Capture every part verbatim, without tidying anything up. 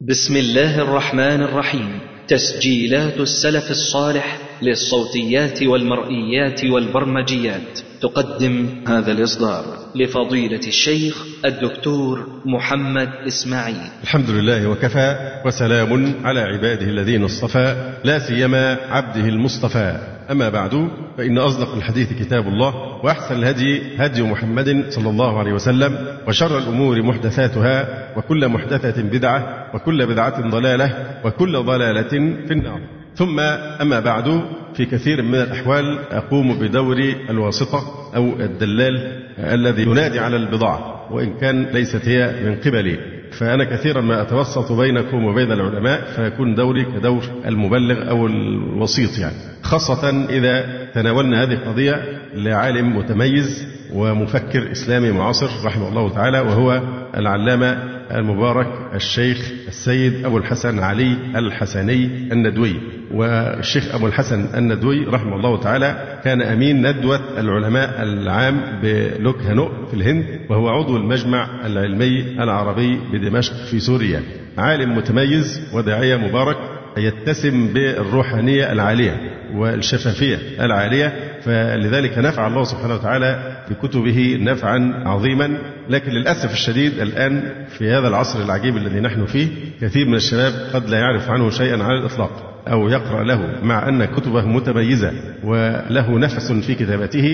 بسم الله الرحمن الرحيم. تسجيلات السلف الصالح للصوتيات والمرئيات والبرمجيات تقدم هذا الإصدار لفضيلة الشيخ الدكتور محمد إسماعيل. الحمد لله وكفى، وسلام على عباده الذين اصطفى، لا سيما عبده المصطفى. أما بعد، فإن أصدق الحديث كتاب الله، وأحسن الهدي هدي محمد صلى الله عليه وسلم، وشر الأمور محدثاتها، وكل محدثة بدعة، وكل بدعة ضلالة، وكل ضلالة في النار. ثم أما بعد، في كثير من الأحوال أقوم بدور الواسطة أو الدلال الذي ينادي على البضاعة، وإن كان ليست هي من قبلي، فأنا كثيرا ما أتوسط بينكم وبين العلماء، فيكون دوري كدور المبلغ أو الوسيط، يعني خاصة إذا تناولنا هذه القضية لعالم متميز ومفكر إسلامي معاصر رحمه الله تعالى، وهو العلامة المبارك الشيخ السيد أبو الحسن علي الحسني الندوي. والشيخ أبو الحسن الندوي رحمه الله تعالى كان أمين ندوة العلماء العام بلوكهانو في الهند، وهو عضو المجمع العلمي العربي بدمشق في سوريا. عالم متميز وداعية مبارك يتسم بالروحانية العالية والشفافية العالية، فلذلك نفع الله سبحانه وتعالى بكتبه نفعا عظيما. لكن للأسف الشديد الآن في هذا العصر العجيب الذي نحن فيه، كثير من الشباب قد لا يعرف عنه شيئا على الإطلاق أو يقرأ له، مع أن كتبه متميزة وله نفس في كتابته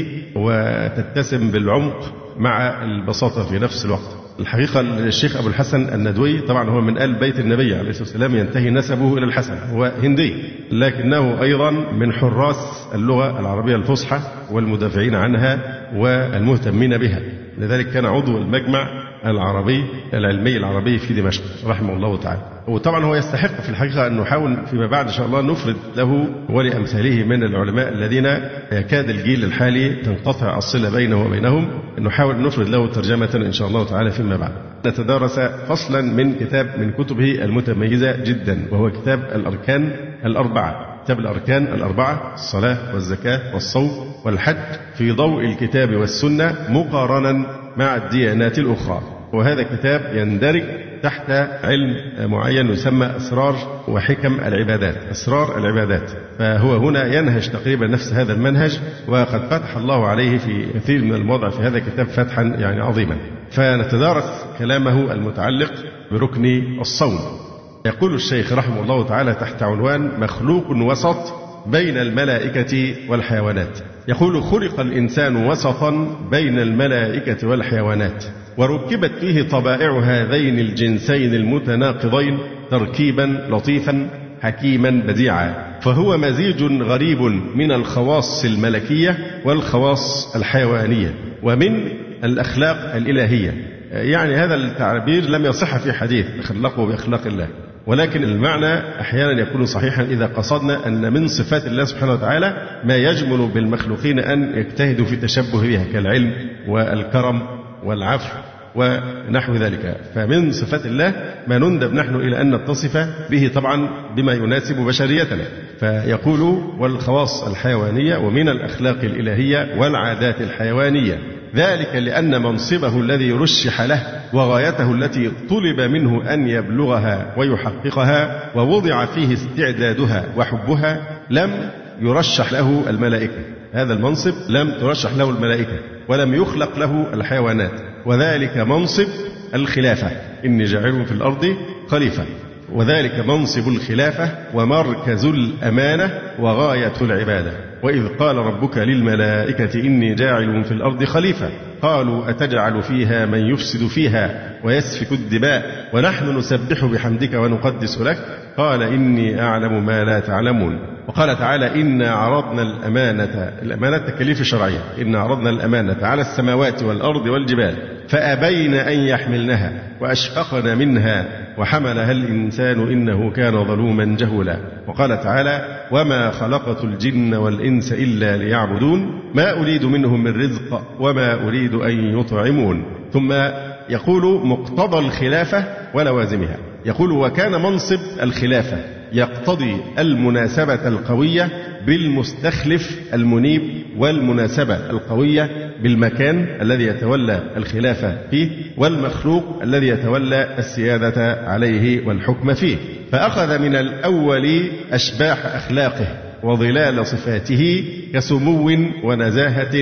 وتتسم بالعمق مع البساطة في نفس الوقت. الحقيقة الشيخ أبو الحسن الندوي طبعا هو من آل بيت النبي عليه الصلاة والسلام، ينتهي نسبه إلى الحسن، هو هندي، لكنه أيضا من حراس اللغة العربية الفصحى والمدافعين عنها والمهتمين بها. لذلك كان عضو المجمع العربي العلمي العربي في دمشق رحمه الله تعالى. وطبعا هو يستحق في الحقيقة أن نحاول فيما بعد إن شاء الله نفرد له ولأمثاله من العلماء الذين يكاد الجيل الحالي تنقطع الصلة بينه وبينهم، نحاول نفرد له ترجمة إن شاء الله تعالى فيما بعد. نتدارس فصلا من كتاب من كتبه المتميزة جدا، وهو كتاب الأركان الأربعة. كتاب الأركان الأربعة: الصلاة والزكاة والصوم والحج، في ضوء الكتاب والسنة مقارنا مع الديانات الأخرى. وهذا كتاب يندرج تحت علم معين يسمى أسرار وحكم العبادات، أسرار العبادات. فهو هنا ينهج تقريبا نفس هذا المنهج، وقد فتح الله عليه في كثير من المواضع في هذا الكتاب فتحا يعني عظيما. فنتدارس كلامه المتعلق بركن الصوم. يقول الشيخ رحمه الله تعالى تحت عنوان مخلوق وسط بين الملائكة والحيوانات. يقول: خلق الإنسان وسطا بين الملائكة والحيوانات، وركبت فيه طبائع هذين الجنسين المتناقضين تركيبا لطيفا حكيما بديعا، فهو مزيج غريب من الخواص الملكية والخواص الحيوانية ومن الأخلاق الإلهية. يعني هذا التعبير لم يصح في حديث خلقه بأخلاق الله، ولكن المعنى أحيانا يكون صحيحا إذا قصدنا أن من صفات الله سبحانه وتعالى ما يجمل بالمخلوقين أن يجتهدوا في التشبه بها، كالعلم والكرم والعفو ونحو ذلك. فمن صفات الله ما نندب نحن إلى أن نتصف به طبعا بما يناسب بشريتنا. فيقول: والخواص الحيوانية ومن الأخلاق الإلهية والعادات الحيوانية، ذلك لأن منصبه الذي رشح له وغايته التي طلب منه أن يبلغها ويحققها ووضع فيه استعدادها وحبها لم يرشح له الملائكة. هذا المنصب لم ترشح له الملائكة ولم يخلق له الحيوانات، وذلك منصب الخلافة، إني جاعل في الأرض خليفة. وذلك منصب الخلافة ومركز الأمانة وغاية العبادة. وإذ قال ربك للملائكة إني جاعل في الأرض خليفة، قالوا أتجعل فيها من يفسد فيها ويسفك الدماء ونحن نسبح بحمدك ونقدس لك، قال إني أعلم ما لا تعلمون. وقال تعالى: إنا عرضنا الأمانة، الأمانة التكاليف الشرعية، إنا عرضنا الأمانة على السماوات والأرض والجبال فأبين أن يحملنها وأشفقن منها وحملها الإنسان إنه كان ظلوما جهولا. وقال تعالى: وما خلقت الجن والإنس إلا ليعبدون ما أريد منهم من رزق وما أريد أن يطعمون. ثم يقول مقتضى الخلافة ولوازمها. يقول: وكان منصب الخلافة يقتضي المناسبة القوية بالمستخلف المنيب، والمناسبة القوية بالمكان الذي يتولى الخلافة فيه، والمخلوق الذي يتولى السيادة عليه والحكم فيه. فأخذ من الأول أشباح أخلاقه وظلال صفاته كسمو ونزاهة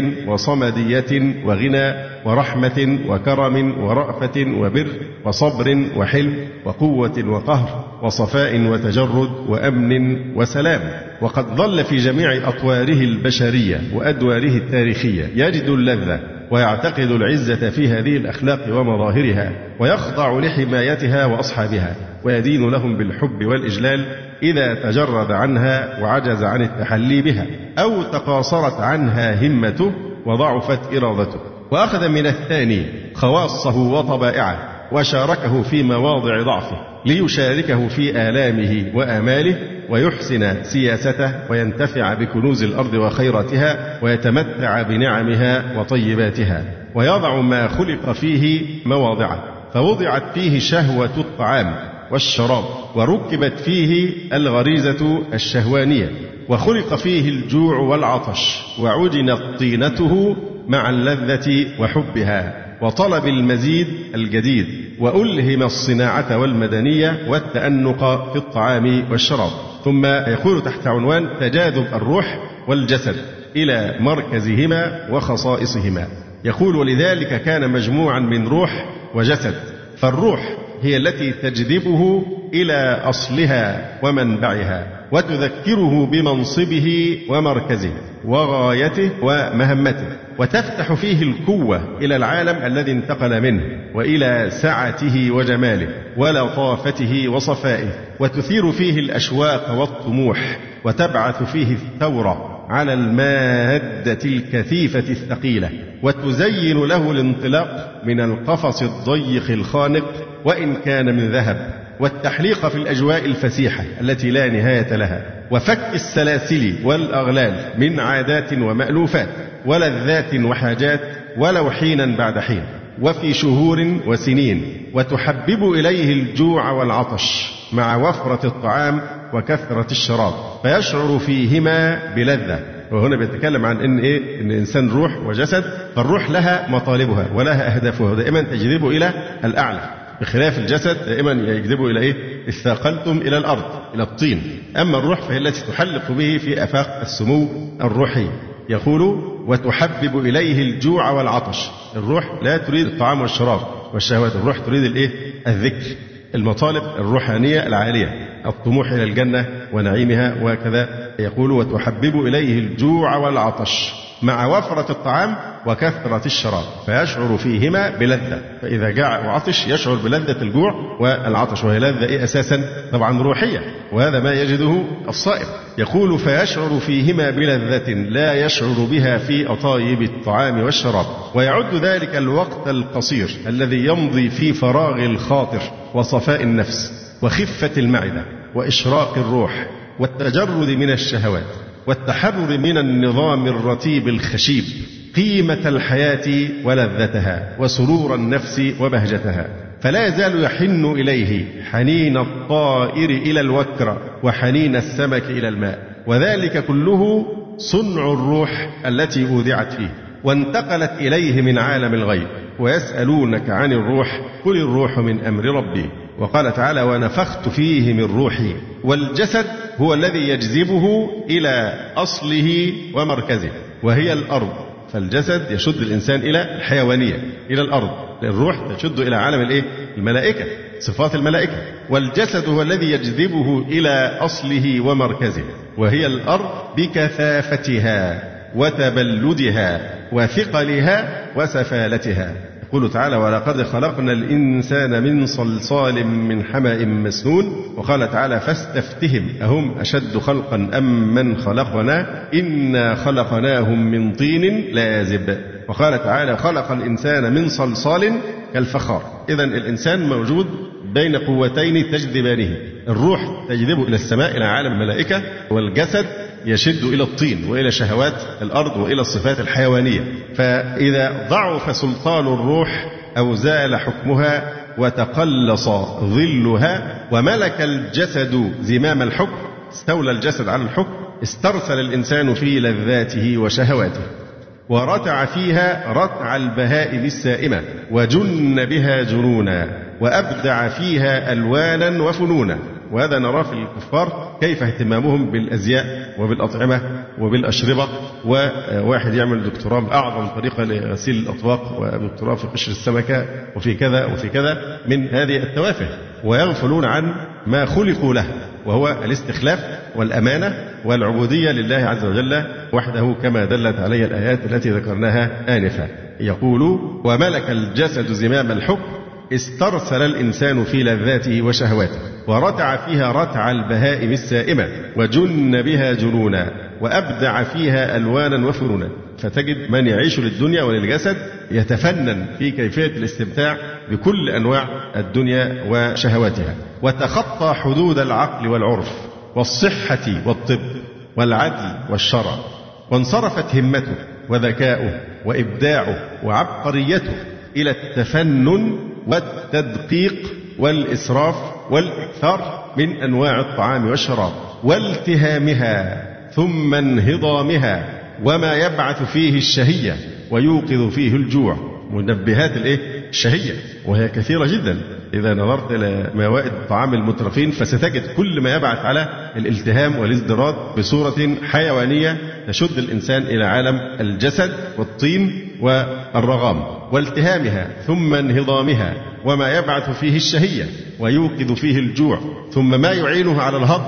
وصمدية وغنى ورحمة وكرم ورأفة وبر وصبر وحلم وقوة وقهر وصفاء وتجرد وأمن وسلام. وقد ظل في جميع أطواره البشرية وأدواره التاريخية يجد اللذة ويعتقد العزة في هذه الأخلاق ومظاهرها، ويخضع لحمايتها وأصحابها، ويدين لهم بالحب والإجلال إذا تجرد عنها وعجز عن التحلي بها، أو تقاصرت عنها همته وضعفت إرادته. وأخذ من الثاني خواصه وطبائعه وشاركه في مواضع ضعفه ليشاركه في آلامه وآماله، ويحسن سياسته وينتفع بكنوز الأرض وخيراتها، ويتمتع بنعمها وطيباتها، ويضع ما خلق فيه مواضعه، فوضعت فيه شهوة الطعام والشراب، وركبت فيه الغريزة الشهوانية، وخلق فيه الجوع والعطش، وعجنت طينته مع اللذة وحبها وطلب المزيد الجديد، وألهم الصناعة والمدنية والتأنق في الطعام والشراب. ثم يقول تحت عنوان تجاذب الروح والجسد إلى مركزهما وخصائصهما، يقول ولذلك كان مجموعا من روح وجسد، فالروح هي التي تجذبه إلى أصلها ومنبعها، وتذكره بمنصبه ومركزه وغايته ومهمته، وتفتح فيه القوة إلى العالم الذي انتقل منه، وإلى سعته وجماله ولطافته وصفائه، وتثير فيه الأشواق والطموح، وتبعث فيه الثورة على المادة الكثيفة الثقيلة، وتزين له الانطلاق من القفص الضيق الخانق وإن كان من ذهب، والتحليق في الأجواء الفسيحة التي لا نهاية لها، وفك السلاسل والأغلال من عادات ومألوفات ولذات وحاجات، ولو حينا بعد حين وفي شهور وسنين، وتحبب إليه الجوع والعطش مع وفرة الطعام وكثرة الشراب، فيشعر فيهما بلذة. وهنا بيتكلم عن إن إيه إن الإنسان روح وجسد، فالروح لها مطالبها ولها أهدافها، دائما تجذب إلى الأعلى، بخلاف الجسد دائما يجذب إلى إيه؟ اثاقلتم إلى الأرض، إلى الطين. أما الروح فهي التي تحلق به في آفاق السمو الروحي. يقول وتحبب إليه الجوع والعطش. الروح لا تريد الطعام والشراب والشهوات، الروح تريد الإيه؟ الذكر، المطالب الروحانية العالية، الطموح إلى الجنة ونعيمها وكذا. يقول وتحبب إليه الجوع والعطش مع وفرة الطعام وكثرة الشراب، فيشعر فيهما بلذة. فإذا جاع وعطش يشعر بلذة الجوع والعطش، وهي لذة إيه أساسا؟ طبعا روحية، وهذا ما يجده الصائم. يقول فيشعر فيهما بلذة لا يشعر بها في أطايب الطعام والشراب، ويعد ذلك الوقت القصير الذي يمضي في فراغ الخاطر وصفاء النفس وخفة المعدة وإشراق الروح والتجرد من الشهوات والتحرر من النظام الرتيب الخشيب، قيمة الحياة ولذتها وسرور النفس وبهجتها، فلا يزال يحن إليه حنين الطائر إلى الوكر وحنين السمك إلى الماء، وذلك كله صنع الروح التي أودعت فيه وانتقلت إليه من عالم الغيب. ويسألونك عن الروح قل الروح من أمر ربي. وقال تعالى ونفخت فيه من روحي. والجسد هو الذي يجذبه إلى أصله ومركزه وهي الأرض، فالجسد يشد الإنسان إلى الحيوانية، إلى الأرض. الروح تشد إلى عالم الإيه؟ الملائكة، صفات الملائكة. والجسد هو الذي يجذبه إلى أصله ومركزه وهي الأرض بكثافتها وتبلدها وثقلها وسفالتها. يقول تعالى ولقد خلقنا الإنسان من صلصال من حمأ مسنون. وقال تعالى فاستفتهم أهم أشد خلقا أم من خلقنا إنا خلقناهم من طين لازب. وقال تعالى خلق الإنسان من صلصال كالفخار. إذن الإنسان موجود بين قوتين تجذبانه، الروح تجذبه إلى السماء إلى عالم الملائكة، والجسد يشد إلى الطين وإلى شهوات الأرض وإلى الصفات الحيوانية. فإذا ضعف سلطان الروح أو زال حكمها وتقلص ظلها وملك الجسد زمام الحكم، استولى الجسد على الحكم، استرسل الإنسان في لذاته وشهواته. ورتع فيها رتع البهائم السائمة، وجن بها جنونا، وأبدع فيها ألوانا وفنونا. وهذا نراه في الكفار كيف اهتمامهم بالأزياء وبالأطعمة وبالأشربة، وواحد يعمل دكتوراه أعظم طريقة لغسيل الأطباق، ودكتوراه في قشر السمكة، وفي كذا وفي كذا من هذه التوافه، ويغفلون عن ما خلقوا له، وهو الاستخلاف والأمانة والعبودية لله عز وجل وحده، كما دلت عليه الآيات التي ذكرناها آنفا. يقول: وملك الجسد زمام الحكم، استرسل الإنسان في لذاته وشهواته، ورتع فيها رتع البهائم السائمة، وجن بها جنونا، وأبدع فيها ألوانا وفنونا. فتجد من يعيش للدنيا وللجسد يتفنن في كيفية الاستمتاع بكل أنواع الدنيا وشهواتها، وتخطى حدود العقل والعرف والصحة والطب والعدل والشرع، وانصرفت همته وذكاؤه وإبداعه وعبقريته إلى التفنن والتدقيق والإسراف والإكثار من أنواع الطعام والشراب، والتهامها ثم انهضامها، وما يبعث فيه الشهية ويوقظ فيه الجوع. منبهات الإيه؟ الشهية، وهي كثيرة جدا. إذا نظرت إلى موائد طعام المترفين فستجد كل ما يبعث على الالتهام والازدراد بصورة حيوانية تشد الإنسان إلى عالم الجسد والطين والرغام. والتهامها ثم انهضامها، وما يبعث فيه الشهية ويوقظ فيه الجوع، ثم ما يعينه على الهضم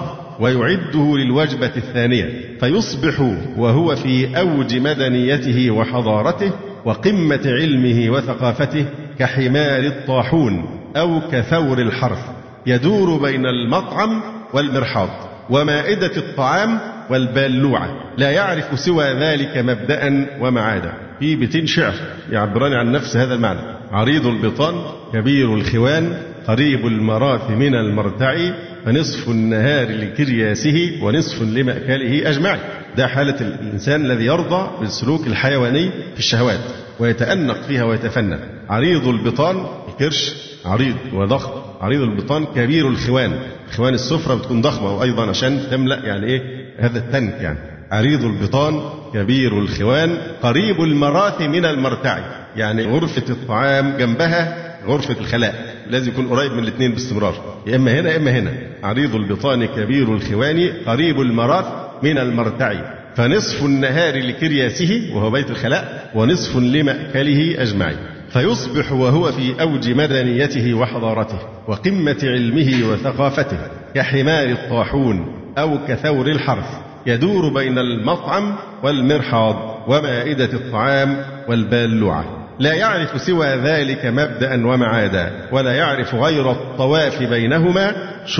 ويعده للوجبة الثانية، فيصبح وهو في أوج مدنيته وحضارته وقمة علمه وثقافته كحمار الطاحون أو كثور الحرث، يدور بين المطعم والمرحاض ومائدة الطعام والبالوعة، لا يعرف سوى ذلك مبدأ ومعادا. في بيتين شعر يعبران عن نفس هذا المعنى: عريض البطان كبير الخوان، قريب المراث من المرتع، فنصف النهار لكرياسه ونصف لمأكله أجمع. ده حالة الإنسان الذي يرضى بالسلوك الحيواني في الشهوات ويتأنق فيها ويتفنن. عريض البطان، الكرش عريض وضخم، عريض البطان كبير الخوان، خوان السفرة بتكون ضخمة وأيضا عشان تملأ يعني إيه هذا التنك يعني. عريض البطان كبير الخوان، قريب المراث من المرتع، يعني غرفة الطعام جنبها غرفة الخلاء، لازم يكون قريب من الاثنين باستمرار، يا إما هنا يا إما هنا. عريض البطان كبير الخوان، قريب المراث من المرتع، فنصف النهار لكرياسه وهو بيت الخلاء، ونصف لمأكله أجمع، فيصبح وهو في أوج مدنيته وحضارته وقمة علمه وثقافته كحمار الطاحون أو كثور الحرث، يدور بين المطعم والمرحاض ومائدة الطعام والبالوعة، لا يعرف سوى ذلك مبدأ ومعادا، ولا يعرف غير الطواف بينهما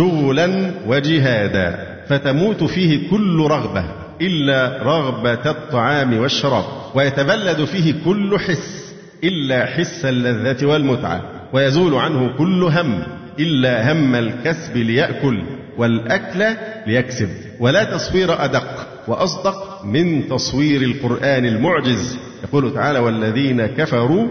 شغلا وجهادا، فتموت فيه كل رغبة إلا رغبة الطعام والشراب، ويتبلد فيه كل حس إلا حس اللذة والمتعة، ويزول عنه كل هم إلا هم الكسب ليأكل والأكل ليكسب. ولا تصوير أدق وأصدق من تصوير القرآن المعجز. يقول تعالى: والذين كفروا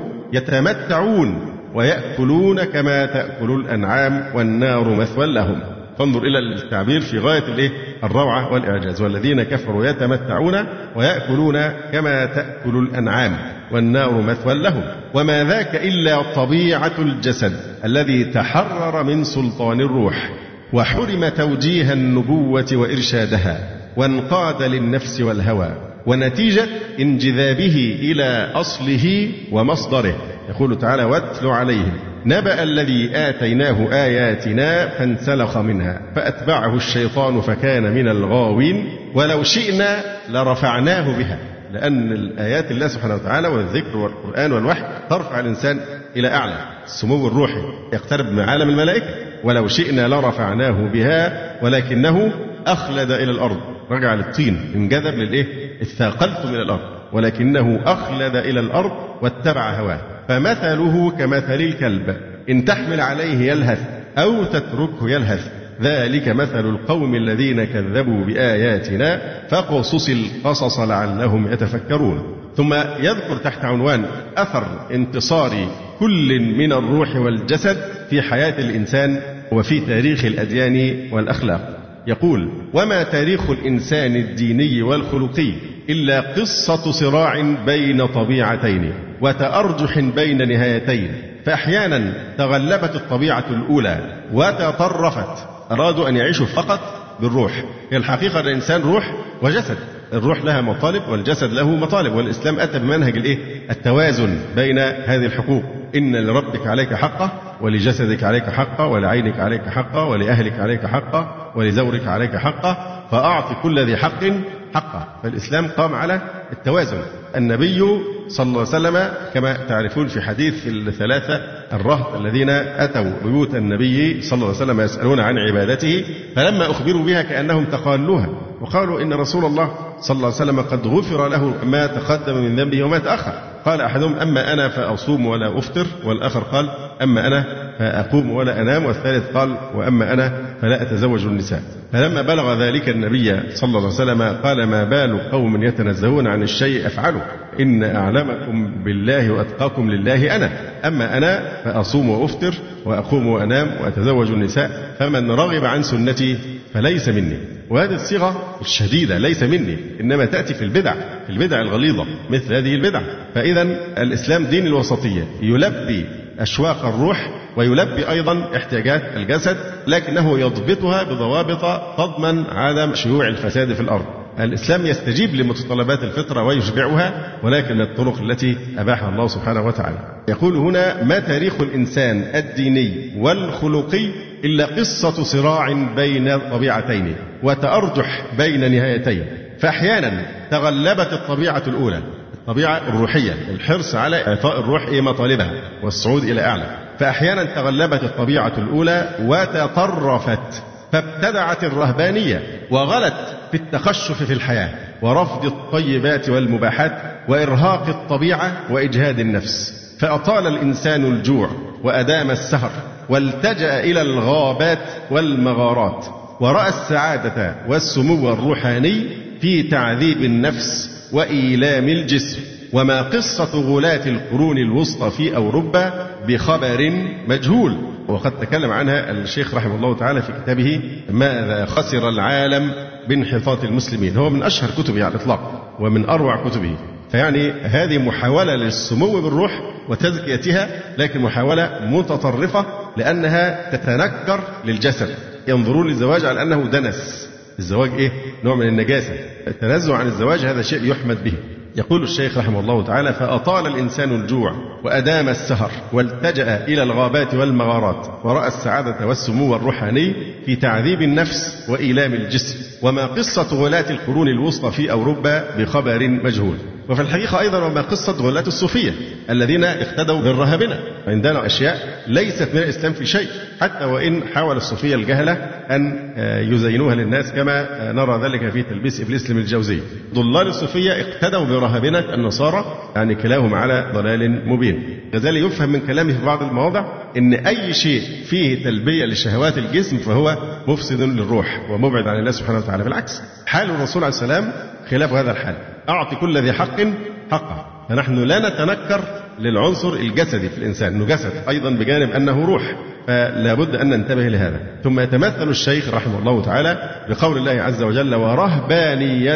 يتمتعون ويأكلون كما تأكل الأنعام والنار مثوى لهم. فانظر إلى التعبير في غاية الإيه؟ الروعة والإعجاز. والذين كفروا يتمتعون ويأكلون كما تأكل الأنعام والنار مثوى لهم. وما ذاك إلا طبيعة الجسد الذي تحرر من سلطان الروح وحرم توجيه النبوة وإرشادها، وانقاد للنفس والهوى، ونتيجة انجذابه إلى أصله ومصدره. يقول تعالى: واتل عليهم نبأ الذي آتيناه آياتنا فانسلخ منها فأتبعه الشيطان فكان من الغاوين ولو شئنا لرفعناه بها. لأن الآيات الله سبحانه وتعالى والذكر والقرآن والوحي ترفع الإنسان إلى أعلى السمو الروحي، يقترب من عالم الملائكة. ولو شئنا لرفعناه بها ولكنه أخلد إلى الأرض، رجع للطين، انجذب للإيه؟ اثاقلت من الأرض، ولكنه أخلد إلى الأرض واتبع هواه. فمثله كمثل الكلب إن تحمل عليه يلهث أو تتركه يلهث، ذلك مثل القوم الذين كذبوا بآياتنا فقصص القصص لعلهم يتفكرون. ثم يذكر تحت عنوان أثر انتصار كل من الروح والجسد في حياة الإنسان وفي تاريخ الأديان والأخلاق. يقول: وما تاريخ الإنسان الديني والخلقي إلا قصة صراع بين طبيعتين وتأرجح بين نهايتين، فأحيانا تغلبت الطبيعة الأولى وتطرفت، أرادوا أن يعيشوا فقط بالروح. هي الحقيقة الإنسان روح وجسد، الروح لها مطالب والجسد له مطالب، والإسلام أتى بمنهج الإيه؟ التوازن بين هذه الحقوق. إن لربك عليك حقه، ولجسدك عليك حقه، ولعينك عليك حقه، ولأهلك عليك حقه، ولزورك عليك حقه، فأعط كل ذي حق حقه. فالإسلام قام على التوازن. النبي صلى الله عليه وسلم كما تعرفون في حديث الثلاثة الرهط الذين أتوا بيوت النبي صلى الله عليه وسلم يسألون عن عبادته، فلما أخبروا بها كأنهم تقالوها وقالوا إن رسول الله صلى الله عليه وسلم قد غفر له ما تقدم من ذنبه وما تأخر. قال أحدهم: أما أنا فأصوم ولا أفطر، والآخر قال: أما أنا فأقوم ولا أنام، والثالث قال: وأما أنا فلا أتزوج النساء. فلما بلغ ذلك النبي صلى الله عليه وسلم قال: ما بال قوم يتنزهون عن الشيء أفعله، إن أعلمكم بالله وأتقاكم لله أنا، أما أنا فأصوم وأفطر وأقوم وأنام وأتزوج النساء، فمن رغب عن سنتي فليس مني. وهذه الصيغة الشديدة ليس مني إنما تأتي في البدع، في البدع الغليظة مثل هذه البدع. فإذا الإسلام دين الوسطية، يلبي أشواق الروح ويلبي أيضا احتياجات الجسد، لكنه يضبطها بضوابط تضمن عدم شيوع الفساد في الأرض. الإسلام يستجيب لمتطلبات الفطرة ويشبعها، ولكن الطرق التي أباحها الله سبحانه وتعالى. يقول هنا: ما تاريخ الإنسان الديني والخلقي إلا قصة صراع بين طبيعتين وتأرجح بين نهايتين، فأحيانا تغلبت الطبيعة الأولى، الطبيعة الروحية، الحرص على إعطاء الروح إيه مطالبها والصعود إلى أعلى، فأحيانا تغلبت الطبيعة الأولى وتطرفت، فابتدعت الرهبانية وغلت في التخشف في الحياة ورفض الطيبات والمباحات وإرهاق الطبيعة وإجهاد النفس، فأطال الإنسان الجوع وأدام السهر والتجأ إلى الغابات والمغارات، ورأى السعادة والسمو الروحاني في تعذيب النفس وإيلام الجسم. وما قصة غلاة القرون الوسطى في أوروبا بخبر مجهول، وقد تكلم عنها الشيخ رحمه الله تعالى في كتابه ماذا خسر العالم بانحطاط المسلمين، هو من أشهر كتبه على الإطلاق ومن أروع كتبه. فيعني هذه محاولة للسمو بالروح وتزكيتها، لكن محاولة متطرفة لأنها تتنكر للجسد. ينظرون للزواج على أنه دنس، الزواج إيه؟ نوع من النجاسة. التنزه عن الزواج هذا شيء يحمد به. يقول الشيخ رحمه الله تعالى: فأطال الإنسان الجوع وأدام السهر والتجأ إلى الغابات والمغارات، ورأى السعادة والسمو الروحاني في تعذيب النفس وإيلام الجسم. وما قصة غلاة القرون الوسطى في أوروبا بخبر مجهول. وفي الحقيقة أيضا وما قصة غلاة الصوفية الذين اقتدوا بالرهبنة. عندنا أشياء ليست من الإسلام في شيء، حتى وإن حاول الصوفية الجهلة أن يزينوها للناس كما نرى ذلك في تلبيس إبليس للجوزي. ضلال الصوفية اقتدوا برهبنة النصارى، يعني كلاهما على ضلال مبين. لذلك يفهم من كلامه في بعض المواضع إن أي شيء فيه تلبية لشهوات الجسم فهو مفسد للروح ومبعد عن الله سبحانه وتعالى. بالعكس، حال الرسول عليه السلام خلاف هذا الحال: أعطي كل ذي حق حقه. فنحن لا نتنكر للعنصر الجسدي في الإنسان، أنه جسد أيضا بجانب أنه روح، فلا بد أن ننتبه لهذا. ثم يتمثل الشيخ رحمه الله تعالى بقول الله عز وجل: ورهبانية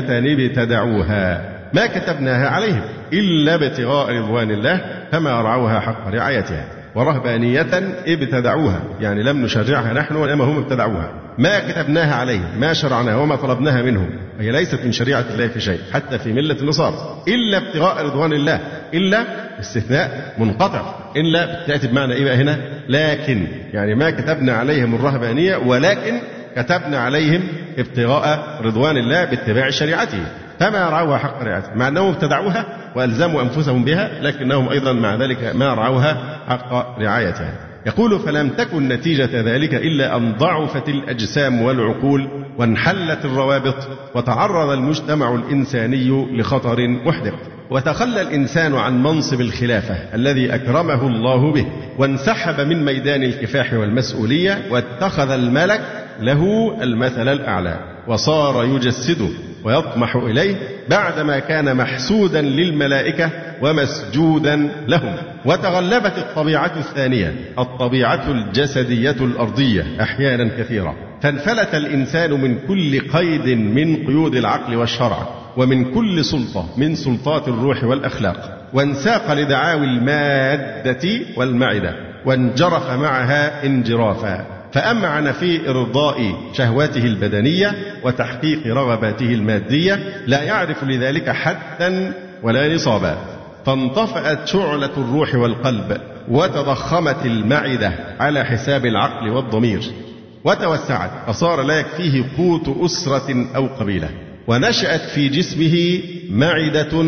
ابتدعوها ما كتبناها عليهم إلا ابتغاء رضوان الله فما رعوها حق رعايتها. ورهبانية ابتدعوها يعني لم نشرعها نحن وإنما هم ابتدعوها. ما كتبناها عليهم، ما شرعناها وما طلبناها منهم، هي ليست من شريعة الله في شيء حتى في ملة النصارى، إلا ابتغاء رضوان الله. إلا استثناء منقطع، إلا تأتي بمعنى إيه بقى هنا؟ لكن، يعني ما كتبنا عليهم الرهبانية ولكن كتبنا عليهم ابتغاء رضوان الله باتباع شريعته فما رعوها حق رعايته، مع أنهم ابتدعوها وألزموا أنفسهم بها، لكنهم أيضا مع ذلك ما رعوها حق رعايتها. يقول: فلم تكن نتيجة ذلك إلا أن ضعفت الأجسام والعقول وانحلت الروابط وتعرض المجتمع الإنساني لخطر محدق، وتخلى الإنسان عن منصب الخلافة الذي أكرمه الله به، وانسحب من ميدان الكفاح والمسؤولية، واتخذ الملك له المثل الأعلى وصار يجسده ويطمح إليه بعدما كان محسودا للملائكة ومسجودا لهم. وتغلبت الطبيعة الثانية، الطبيعة الجسدية الأرضية أحيانا كثيرة، فانفلت الإنسان من كل قيد من قيود العقل والشرع، ومن كل سلطة من سلطات الروح والأخلاق، وانساق لدعاوي المادة والمعدة، وانجرف معها انجرافا، فأمعن في إرضاء شهواته البدنية وتحقيق رغباته المادية، لا يعرف لذلك حدا ولا نصابا، فانطفأت شعلة الروح والقلب، وتضخمت المعدة على حساب العقل والضمير، وتوسعت فصار لا يكفيه قوت أسرة أو قبيلة، ونشأت في جسمه معدة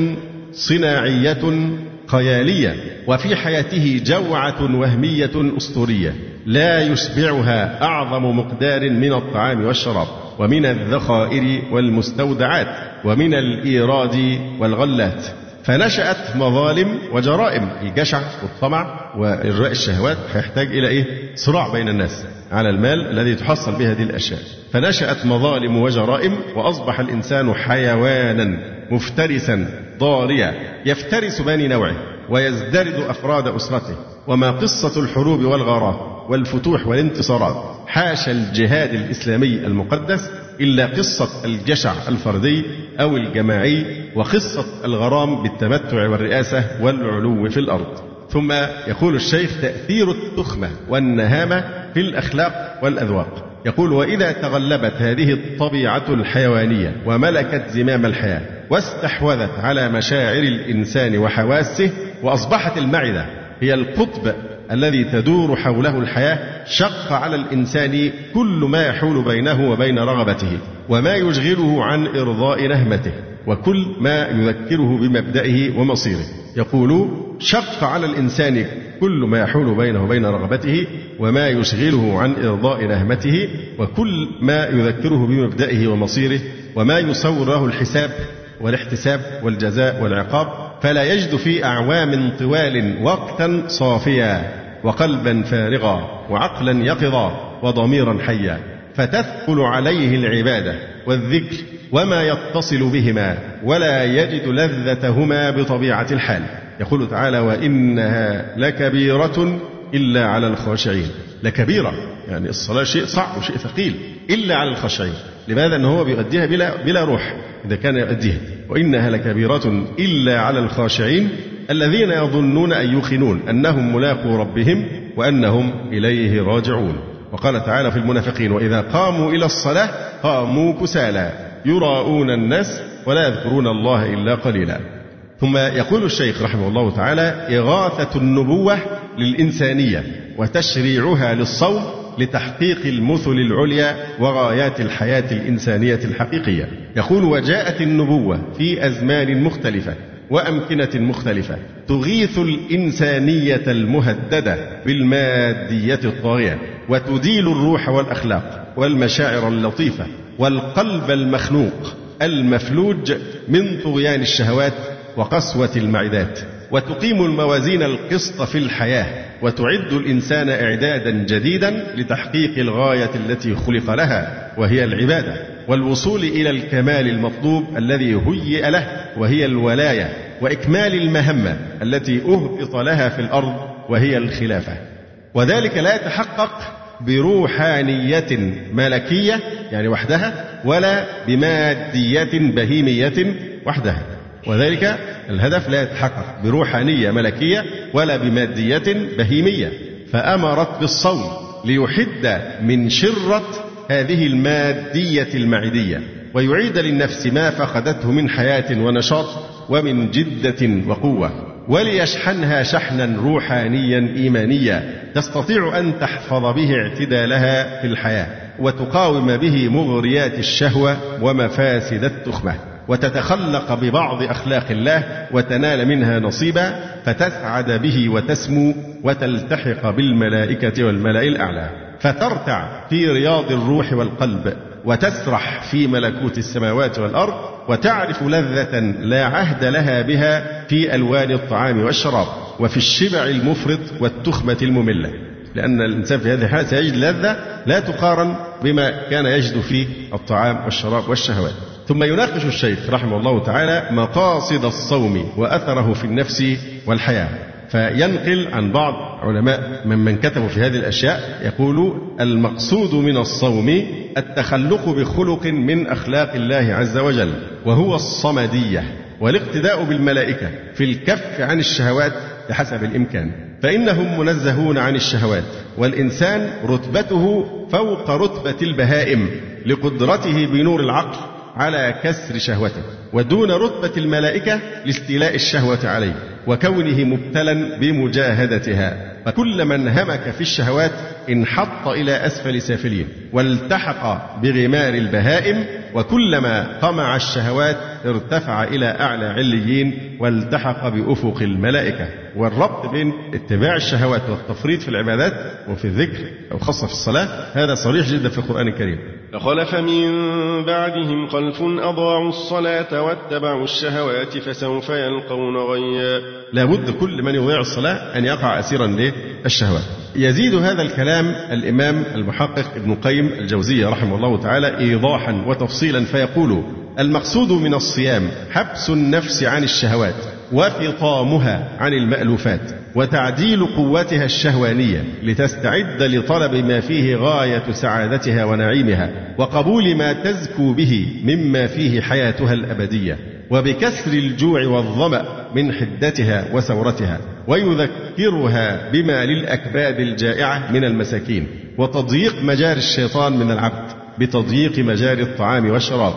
صناعية خيالية، وفي حياته جوعة وهمية أسطورية لا يشبعها أعظم مقدار من الطعام والشراب، ومن الذخائر والمستودعات، ومن الإيراد والغلات. فنشأت مظالم وجرائم، الجشع والطمع وإرغاء الشهوات هيحتاج إلى إيه؟ صراع بين الناس على المال الذي تحصل به هذه الأشياء. فنشأت مظالم وجرائم، وأصبح الإنسان حيوانا مفترسا ضاريا يفترس بني نوعه ويزدرد أفراد أسرته. وما قصة الحروب والغارات والفتوح والانتصارات حاشا الجهاد الإسلامي المقدس إلا قصة الجشع الفردي أو الجماعي، وقصة الغرام بالتمتع والرئاسة والعلو في الأرض. ثم يقول الشيخ: تأثير التخمة والنهامة في الأخلاق والأذواق. يقول: وإذا تغلبت هذه الطبيعة الحيوانية وملكت زمام الحياة واستحوذت على مشاعر الإنسان وحواسه، وأصبحت المعدة هي القطب الذي تدور حوله الحياة، شق على الإنسان كل ما يحول بينه وبين رغبته، وما يشغله عن إرضاء نهمته، وكل ما يذكره بمبدئه ومصيره. يقول: شق على الإنسان كل ما يحول بينه وبين رغبته، وما يشغله عن إرضاء نهمته، وكل ما يذكره بمبدئه ومصيره، وما يصور له الحساب والاحتساب والجزاء والعقاب، فلا يجد في أعوام طوال وقتا صافيا، وقلبا فارغا، وعقلا يقظا، وضميرا حيا، فتثقل عليه العبادة والذكر وما يتصل بهما، ولا يجد لذتهما بطبيعة الحال. يقول تعالى: وإنها لكبيرة إلا على الخاشعين. لكبيرة يعني الصلاة شيء صعب وشيء ثقيل، إلا على الخاشعين. لماذا؟ أنه هو بيؤديها بلا, بلا روح إذا كان يؤديها. وإنها لكبيرة إلا على الخاشعين الذين يظنون أن يوقنون أنهم ملاقو ربهم وأنهم إليه راجعون. وقال تعالى في المنافقين: وإذا قاموا إلى الصلاة قاموا كسالى يراءون الناس ولا يذكرون الله إلا قليلا. ثم يقول الشيخ رحمه الله تعالى: إغاثة النبوة للإنسانية وتشريعها للصوم لتحقيق المثل العليا وغايات الحياة الإنسانية الحقيقية. يقول: وجاءت النبوة في أزمان مختلفة وأمكنة مختلفة تغيث الإنسانية المهددة بالمادية الطاغية، وتديل الروح والأخلاق والمشاعر اللطيفة والقلب المخنوق المفلوج من طغيان الشهوات وقسوة المعدات، وتقيم الموازين القسط في الحياة، وتعد الإنسان إعدادا جديدا لتحقيق الغاية التي خلق لها، وهي العبادة، والوصول إلى الكمال المطلوب الذي هيئ له، وهي الولاية، وإكمال المهمة التي أهبط لها في الأرض، وهي الخلافة. وذلك لا يتحقق بروحانية ملكية يعني وحدها، ولا بمادية بهيمية وحدها. وذلك الهدف لا يتحقق بروحانية ملكية ولا بمادية بهيمية. فأمرت بالصوم ليحد من شرة هذه المادية المعدية، ويعيد للنفس ما فقدته من حياة ونشاط ومن جدة وقوة، وليشحنها شحنا روحانيا إيمانيا تستطيع أن تحفظ به اعتدالها في الحياة، وتقاوم به مغريات الشهوة ومفاسد التخمة، وتتخلق ببعض أخلاق الله وتنال منها نصيبا، فتسعد به وتسمو وتلتحق بالملائكة والملأ الأعلى، فترتع في رياض الروح والقلب، وتسرح في ملكوت السماوات والأرض، وتعرف لذة لا عهد لها بها في ألوان الطعام والشراب، وفي الشبع المفرط والتخمة المملة، لأن الإنسان في هذه الحالة سيجد لذة لا تقارن بما كان يجد في الطعام والشراب والشهوات. ثم يناقش الشيخ رحمه الله تعالى مقاصد الصوم وأثره في النفس والحياة، فينقل عن بعض علماء ممن كتبوا في هذه الأشياء يقول: المقصود من الصوم التخلق بخلق من أخلاق الله عز وجل، وهو الصمدية، والاقتداء بالملائكة في الكف عن الشهوات بحسب الإمكان، فإنهم منزهون عن الشهوات، والإنسان رتبته فوق رتبة البهائم لقدرته بنور العقل على كسر شهوته، ودون رتبة الملائكة لاستيلاء الشهوة عليه وكونه مبتلا بمجاهدتها، فكل من همك في الشهوات انحط إلى أسفل سافلين والتحق بغمار البهائم، وكلما طمع الشهوات ارتفع إلى أعلى عليين والتحق بأفق الملائكة. والربط بين اتباع الشهوات والتفريط في العبادات وفي الذكر أو خاصة في الصلاة هذا صريح جدا في القرآن الكريم. فخلف من بعدهم خلف أضاعوا الصلاة واتبعوا الشهوات فسوف يلقون غيا. لابد كل من يضيع الصلاة أن يقع أسيرا للشهوات. يزيد هذا الكلام الإمام المحقق ابن القيم الجوزية رحمه الله تعالى إيضاحا وتفصيلا فيقول: المقصود من الصيام حبس النفس عن الشهوات وفطامها عن المألوفات وتعديل قوتها الشهوانية لتستعد لطلب ما فيه غاية سعادتها ونعيمها وقبول ما تزكو به مما فيه حياتها الأبدية، وبكسر الجوع والظمأ من حدتها وسورتها، ويذكرها بما للأكباد الجائعة من المساكين، وتضييق مجاري الشيطان من العبد بتضييق مجاري الطعام والشراب،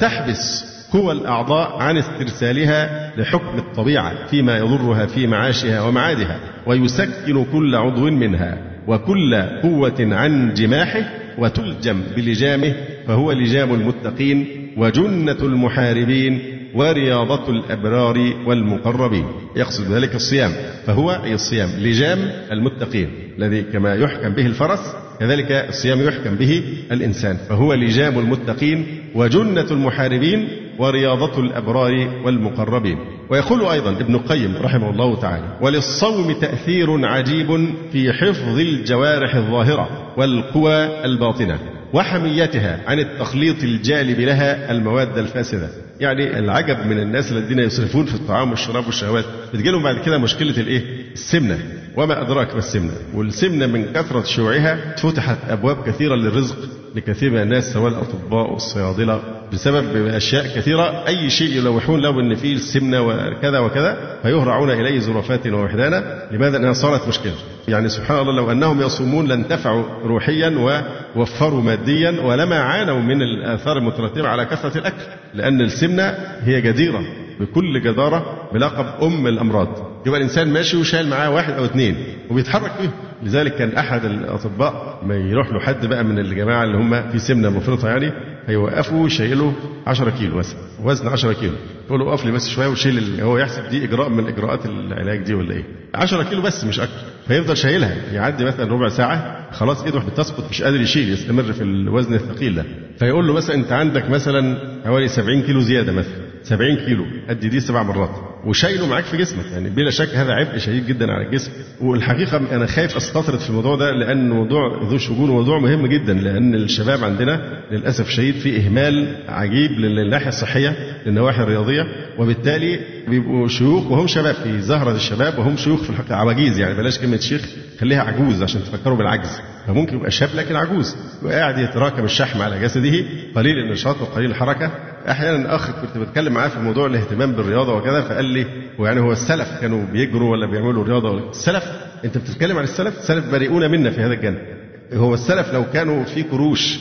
وتحبس قوى الأعضاء عن استرسالها لحكم الطبيعة فيما يضرها في معاشها ومعادها، ويسكن كل عضو منها وكل قوة عن جماحه وتلجم بلجامه، فهو لجام المتقين وجنة المحاربين ورياضة الأبرار والمقربين. يقصد ذلك الصيام، فهو أي الصيام لجام المتقين الذي كما يحكم به الفرس كذلك الصيام يحكم به الإنسان، فهو لجام المتقين وجنة المحاربين ورياضة الأبرار والمقربين. ويقول أيضا ابن القيم رحمه الله تعالى: وللصوم تأثير عجيب في حفظ الجوارح الظاهرة والقوى الباطنة وحميتها عن التخليط الجالب لها المواد الفاسدة. يعني العجب من الناس الذين يسرفون في الطعام والشراب والشهوات بتجيلهم بعد كده مشكلة الإيه؟ السمنة. وما أدراك ما السمنة؟ والسمنة من كثرة شيوعها فتحت أبواب كثيرة للرزق لكثير من الناس سواء الأطباء والصيادلة بسبب أشياء كثيرة. أي شيء يلوحون له أن فيه السمنة وكذا وكذا فيهرعون إليه زرافات ووحدانا. لماذا؟ أنها صارت مشكلة. يعني سبحان الله لو أنهم يصومون لانتفعوا روحيا ووفروا ماديا ولما عانوا من الآثار المترتبة على كثرة الأكل، لأن السمنة هي جديرة بكل جدارة بلقب أم الأمراض. يبقى الإنسان ماشي وشايل معاه واحد أو اثنين وبيتحرك فيه. لذلك كان أحد الأطباء ما يروح له حد بقى من الجماعة اللي هم في سمنة مفرطة يعني هيوقفوا شايله عشرة كيلو مثلا، وزن عشرة كيلو، يقول له وقف لي بس شوية وشيل ال... هو يحسب دي إجراء من إجراءات العلاج دي ولا إيه؟ عشرة كيلو بس مش أكتر، فيفضل شايلها يعدي مثلا ربع ساعة خلاص إيده بتسقط مش قادر يشيل يستمر في الوزن الثقيل ده. فيقول له مثلا أنت عندك مثلا حوالي سبعين كيلو زيادة مثلا، سبعين كيلو قد دي سبع مرات وشايله معاك في جسمك، يعني بلا شك هذا عبء شديد جدا على الجسم. والحقيقة أنا خايف أستطرد في الموضوع ده لأن موضوع ذو شجون وموضوع مهم جدا، لأن الشباب عندنا للأسف شديد في إهمال عجيب للناحية الصحية للنواحي الرياضية، وبالتالي بيبقوا شيوخ وهم شباب في زهرة الشباب وهم شيوخ في الحقيقة عواجيز. يعني بلاش كلمة شيخ خليها عجوز عشان تفكروا بالعجز، فممكن يبقى شاب لكن عجوز وقاعد يتراكم الشحم على جسده قليل النشاط وقليل الحركة. أحيانا أخ كنت بتكلم معاه في موضوع الاهتمام بالرياضة وكذا فقال لي ويعني هو السلف كانوا بيجروا ولا بيعملوا رياضة ولا السلف؟ أنت بتتكلم عن السلف؟ السلف بريئون منا في هذا الجانب. هو السلف لو كانوا في كروش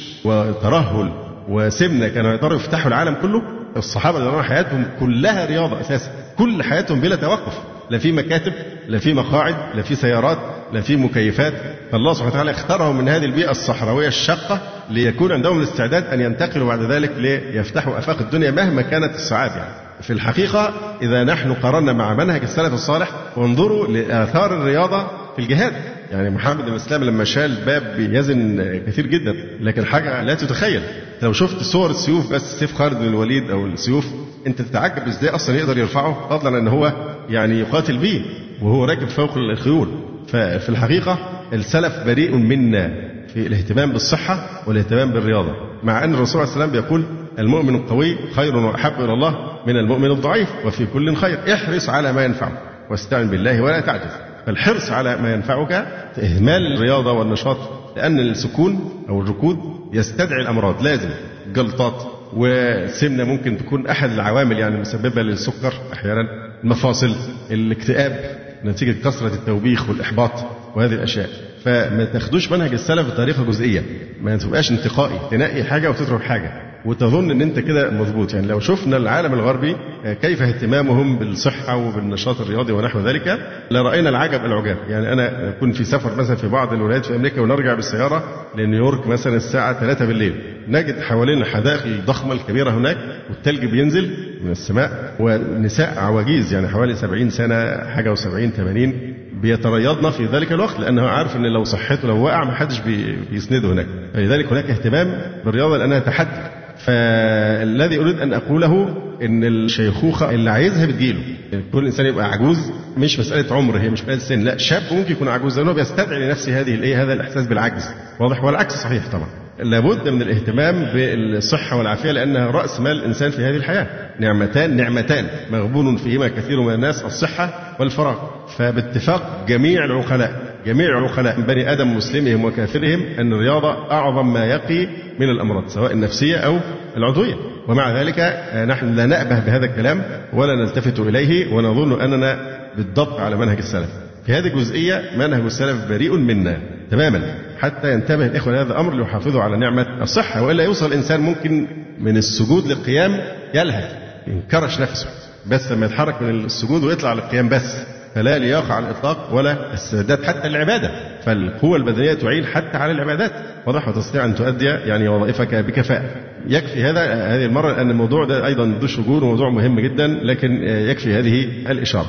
وترهل وسمنة كانوا يقدروا يفتحوا العالم كله. الصحابة اللي حياتهم كلها رياضة أساسا، كل حياتهم بلا توقف، لا في مكاتب لا في مقاعد لا في سيارات لا في مكيفات. فالله سبحانه وتعالى اختارهم من هذه البيئة الصحراوية الشاقة ليكون عندهم الاستعداد أن ينتقلوا بعد ذلك ليفتحوا آفاق الدنيا مهما كانت السعادة. يعني في الحقيقة إذا نحن قررنا مع منهج السلف الصالح وانظروا لآثار الرياضة في الجهاد، يعني محمد بن الإسلام لما شال باب بيزن كثير جدا لكن حاجة لا تتخيل. لو شفت صور السيوف بس سيف خالد بن الوليد أو السيوف أنت تتعجب إزاي أصلا يقدر يرفعه، فضلا أن هو يعني يقاتل به وهو راكب فوق الخيول. ففي الحقيقة السلف بريء منا في الاهتمام بالصحة والاهتمام بالرياضة، مع أن الرسول عليه السلام بيقول المؤمن القوي خير وأحب إلى الله من المؤمن الضعيف وفي كل خير. احرص على ما ينفعك واستعن بالله ولا تعجز. فالحرص على ما ينفعك، إهمال الرياضة والنشاط، لأن السكون أو الركود يستدعي الأمراض، لازم جلطات والسمنة ممكن تكون أحد العوامل يعني المسببة للسكر أحيانا، المفاصل، الاكتئاب نتيجة كثرة التوبيخ والإحباط وهذه الأشياء. فما تاخدوش منهج السلف بطريقة جزئية، ما تبقاش انتقائي تنقي حاجة وتترك حاجة وتظن ان انت كده مظبوط. يعني لو شفنا العالم الغربي كيف اهتمامهم بالصحة وبالنشاط الرياضي ونحو ذلك لرأينا العجب العجاب. يعني انا كنت في سفر مثلا في بعض الولايات في امريكا ونرجع بالسيارة لنيويورك مثلا الساعة ثلاثة بالليل، نجد حوالين الحدائق الضخمة الكبيرة هناك والثلج بينزل من السماء، ونساء عواجيز يعني حوالي سبعين سنة حاجة وسبعين ثمانين بيتريضنا في ذلك الوقت، لأنه عارف أن لو صحته لو وقع ما حدش بيسنده هناك. فلذلك هناك اهتمام بالرياضة لأنها تحدي. فالذي أريد أن أقوله إن الشيخوخة اللي عايزها بتجيله، كل إنسان يبقى عجوز مش مسألة عمر، هي مش مسألة سن، لا شاب ممكن يكون عجوز لأنه بيستدعي لنفسه هذه الإيه هذا الإحساس بالعجز، واضح؟ والعكس صحيح طبعا. لابد من الاهتمام بالصحة والعافية لأنها رأس مال الإنسان في هذه الحياة، نعمتان نعمتان مغبون فيهما كثير من الناس، الصحة والفراغ. فباتفاق جميع العقلاء جميع العقلاء بني آدم مسلمهم وكافرهم أن الرياضة أعظم ما يقي من الأمراض سواء النفسية أو العضوية. ومع ذلك نحن لا نأبه بهذا الكلام ولا نلتفت إليه ونظن أننا بالضبط على منهج السلف. في هذه الجزئية منهج السلف بريء منا تماما، حتى ينتبه الإخوة لهذا الأمر ليحافظوا على نعمة الصحة، وإلا يوصل الإنسان ممكن من السجود للقيام يلهث ينكرش نفسه، بس لما يتحرك من السجود ويطلع للقيام بس، فلا لياقة على الإطلاق ولا السداد حتى العبادة. فالقوة البدنية تعين حتى على العبادات، واضح؟ وتستطيع أن تؤدي يعني وظائفك بكفاءة. يكفي هذا هذه المرة لأن الموضوع ده أيضا ذو شجون وموضوع مهم جدا، لكن يكفي هذه الإشارة.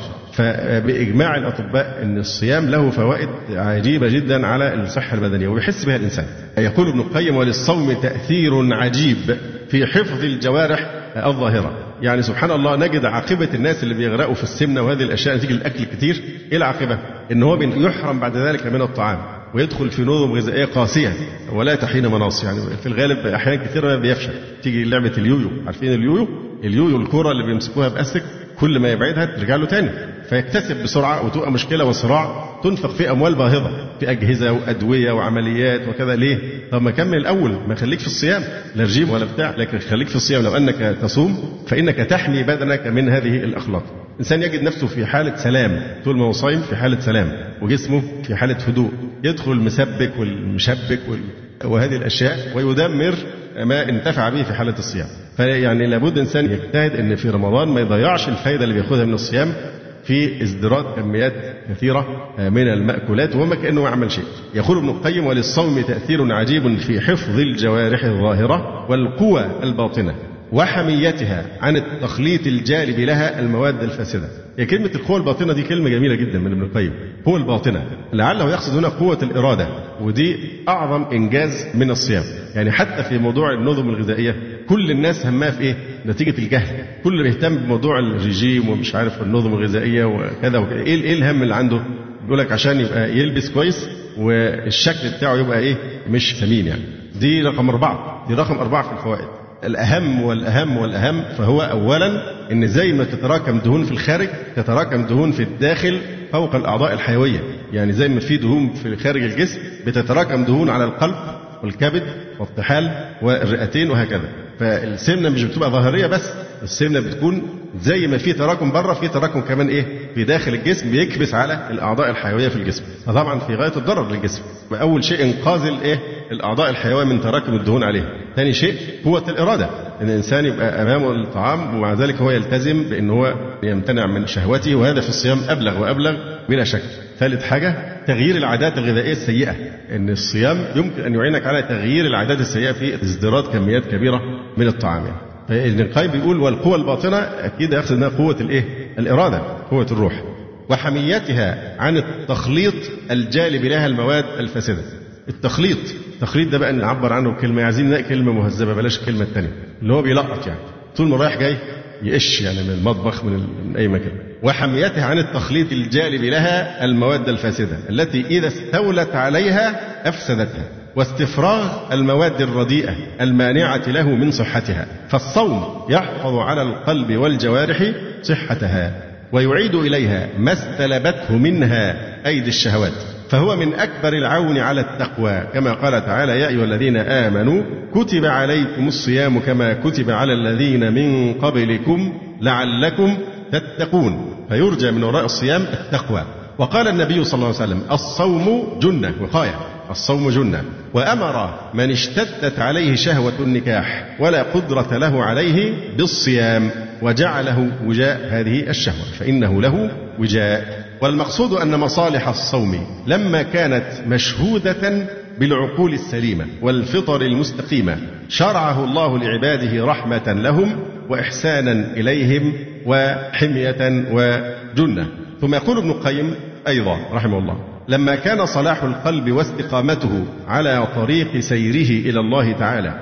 فبإجماع الأطباء أن الصيام له فوائد عجيبة جدا على الصحة البدنية ويحس بها الإنسان. يقول ابن القيم: وللصوم تأثير عجيب في حفظ الجوارح الظاهرة. يعني سبحان الله نجد عاقبة الناس اللي بيغرقوا في السمنة وهذه الأشياء نتيجة الأكل كتير، إيه العاقبة؟ إن هو يحرم بعد ذلك من الطعام ويدخل في نظم غذائية قاسية ولا تحين مناص. يعني في الغالب أحيانا كثيرة بيفشل. تيجي لعبة اليويو، عارفين اليويو؟ اليويو الكرة اللي بيمسكوها بأستك كل ما يبعدها ترجع له تاني، فيكتسب بسرعة وتبقى مشكلة وصراع، تنفق في أموال باهظة في أجهزة وأدوية وعمليات وكذا. ليه؟ طب ما كمل الأول، ما خليك في الصيام، لا رجيم ولا بتاع، لكن خليك في الصيام. لو أنك تصوم فإنك تحمي بدنك من هذه الأخلاق. إنسان يجد نفسه في حالة سلام طول ما هو صايم، في حالة سلام وجسمه في حالة هدوء، يدخل المسبك والمشبك وهذه الأشياء ويدمر ما انتفع به في حالة الصيام. فيعني لابد إنسان يجتهد أن في رمضان ما يضيعش الفائدة اللي بيأخذها من الصيام في ازدراء كميات كثيرة من المأكولات وما كأنه يعمل شيء. يقول ابن القيم: وللصوم تأثير عجيب في حفظ الجوارح الظاهرة والقوى الباطنة وحميتها عن التخليط الجالب لها المواد الفاسدة. هي كلمة القوة الباطنة دي كلمة جميلة جدا من ابن القيم، قوة الباطنة، لعله يقصد هنا قوة الإرادة، ودي أعظم إنجاز من الصيام. يعني حتى في موضوع النظم الغذائية كل الناس همها في إيه؟ نتيجة الجهل، كل اللي بيهتم بموضوع الرجيم ومش عارف النظم الغذائية وكذا وكذا. إيه إيه الهم اللي عنده؟ بيقول لك عشان يبقى يلبس كويس والشكل بتاعه يبقى إيه؟ مش سمين. يعني دي رقم أربعة، دي رقم أربعة في الفوائد. الأهم والأهم والأهم فهو أولا إن زي ما تتراكم دهون في الخارج تتراكم دهون في الداخل فوق الأعضاء الحيوية. يعني زي ما في دهون في خارج الجسم بتتراكم دهون على القلب والكبد والطحال والرئتين وهكذا. فالسمنة مش بتبقى ظاهرية بس، السمنة بتكون زي ما في تراكم بره في تراكم كمان إيه في داخل الجسم بيكبس على الأعضاء الحيوية في الجسم، فطبعا في غاية الضرر للجسم. أول شيء إنقاذ الإيه الأعضاء الحيوية من تراكم الدهون عليها. ثاني شيء قوة الإرادة، إن الإنسان يبقى أمامه الطعام ومع ذلك هو يلتزم بأن هو يمتنع من شهوته، وهذا في الصيام أبلغ وأبلغ بلا شك. ثالث حاجة تغيير العادات الغذائية السيئة، إن الصيام يمكن أن يعينك على تغيير العادات السيئة في ازدراء كميات كبيرة من الطعام. يعني فابن القيم بيقول والقوة الباطنة أكيد يقصد أنها قوة الإيه؟ الإرادة، قوة الروح، وحميتها عن التخليط الجالب لها المواد الفاسدة. التخليط التخليط ده بقى نعبر عنه بكلمة، عايزين نلاقي كلمة مهذبة بلاش الكلمة الثانية اللي هو بيلقط، يعني طول ما رايح جاي يقش يعني من المطبخ من, من أي مكان. وحميتها عن التخليط الجالب لها المواد الفاسدة التي إذا استولت عليها أفسدتها، واستفراغ المواد الرديئة المانعة له من صحتها. فالصوم يحفظ على القلب والجوارح صحتها. ويعيد إليها ما استلبته منها أيدي الشهوات، فهو من أكبر العون على التقوى، كما قال تعالى: يا أيها الذين آمنوا كتب عليكم الصيام كما كتب على الذين من قبلكم لعلكم تتقون، فيرجى من وراء الصيام التقوى. وقال النبي صلى الله عليه وسلم: الصوم جنة، وقاية، الصوم جنة. وأمر من اشتدت عليه شهوة النكاح ولا قدرة له عليه بالصيام، وجعله وجاء هذه الشهوة، فإنه له وجاء. والمقصود أن مصالح الصوم لما كانت مشهودة بالعقول السليمة والفطر المستقيمة شرعه الله لعباده رحمة لهم وإحسانا إليهم وحمية وجنة. ثم يقول ابن القيم أيضا رحمه الله: لما كان صلاح القلب واستقامته على طريق سيره إلى الله تعالى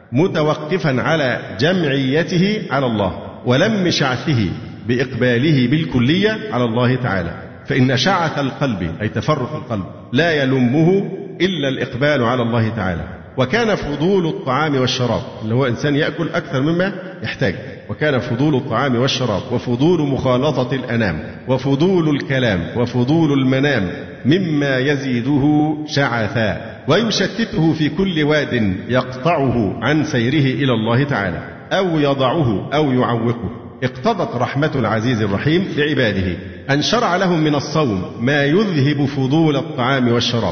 متوقفا على جمعيته على الله ولم شعثه بإقباله بالكلية على الله تعالى، فإن شعث القلب أي تفرق القلب لا يلمه إلا الإقبال على الله تعالى. وكان فضول الطعام والشراب، اللي هو إنسان يأكل أكثر مما يحتاج، وكان فضول الطعام والشراب وفضول مخالطة الأنام وفضول الكلام وفضول المنام مما يزيده شعثا ويشتته في كل واد يقطعه عن سيره إلى الله تعالى أو يضعه أو يعوقه. اقتضت رحمة العزيز الرحيم بعباده أن شرع لهم من الصوم ما يذهب فضول الطعام والشراب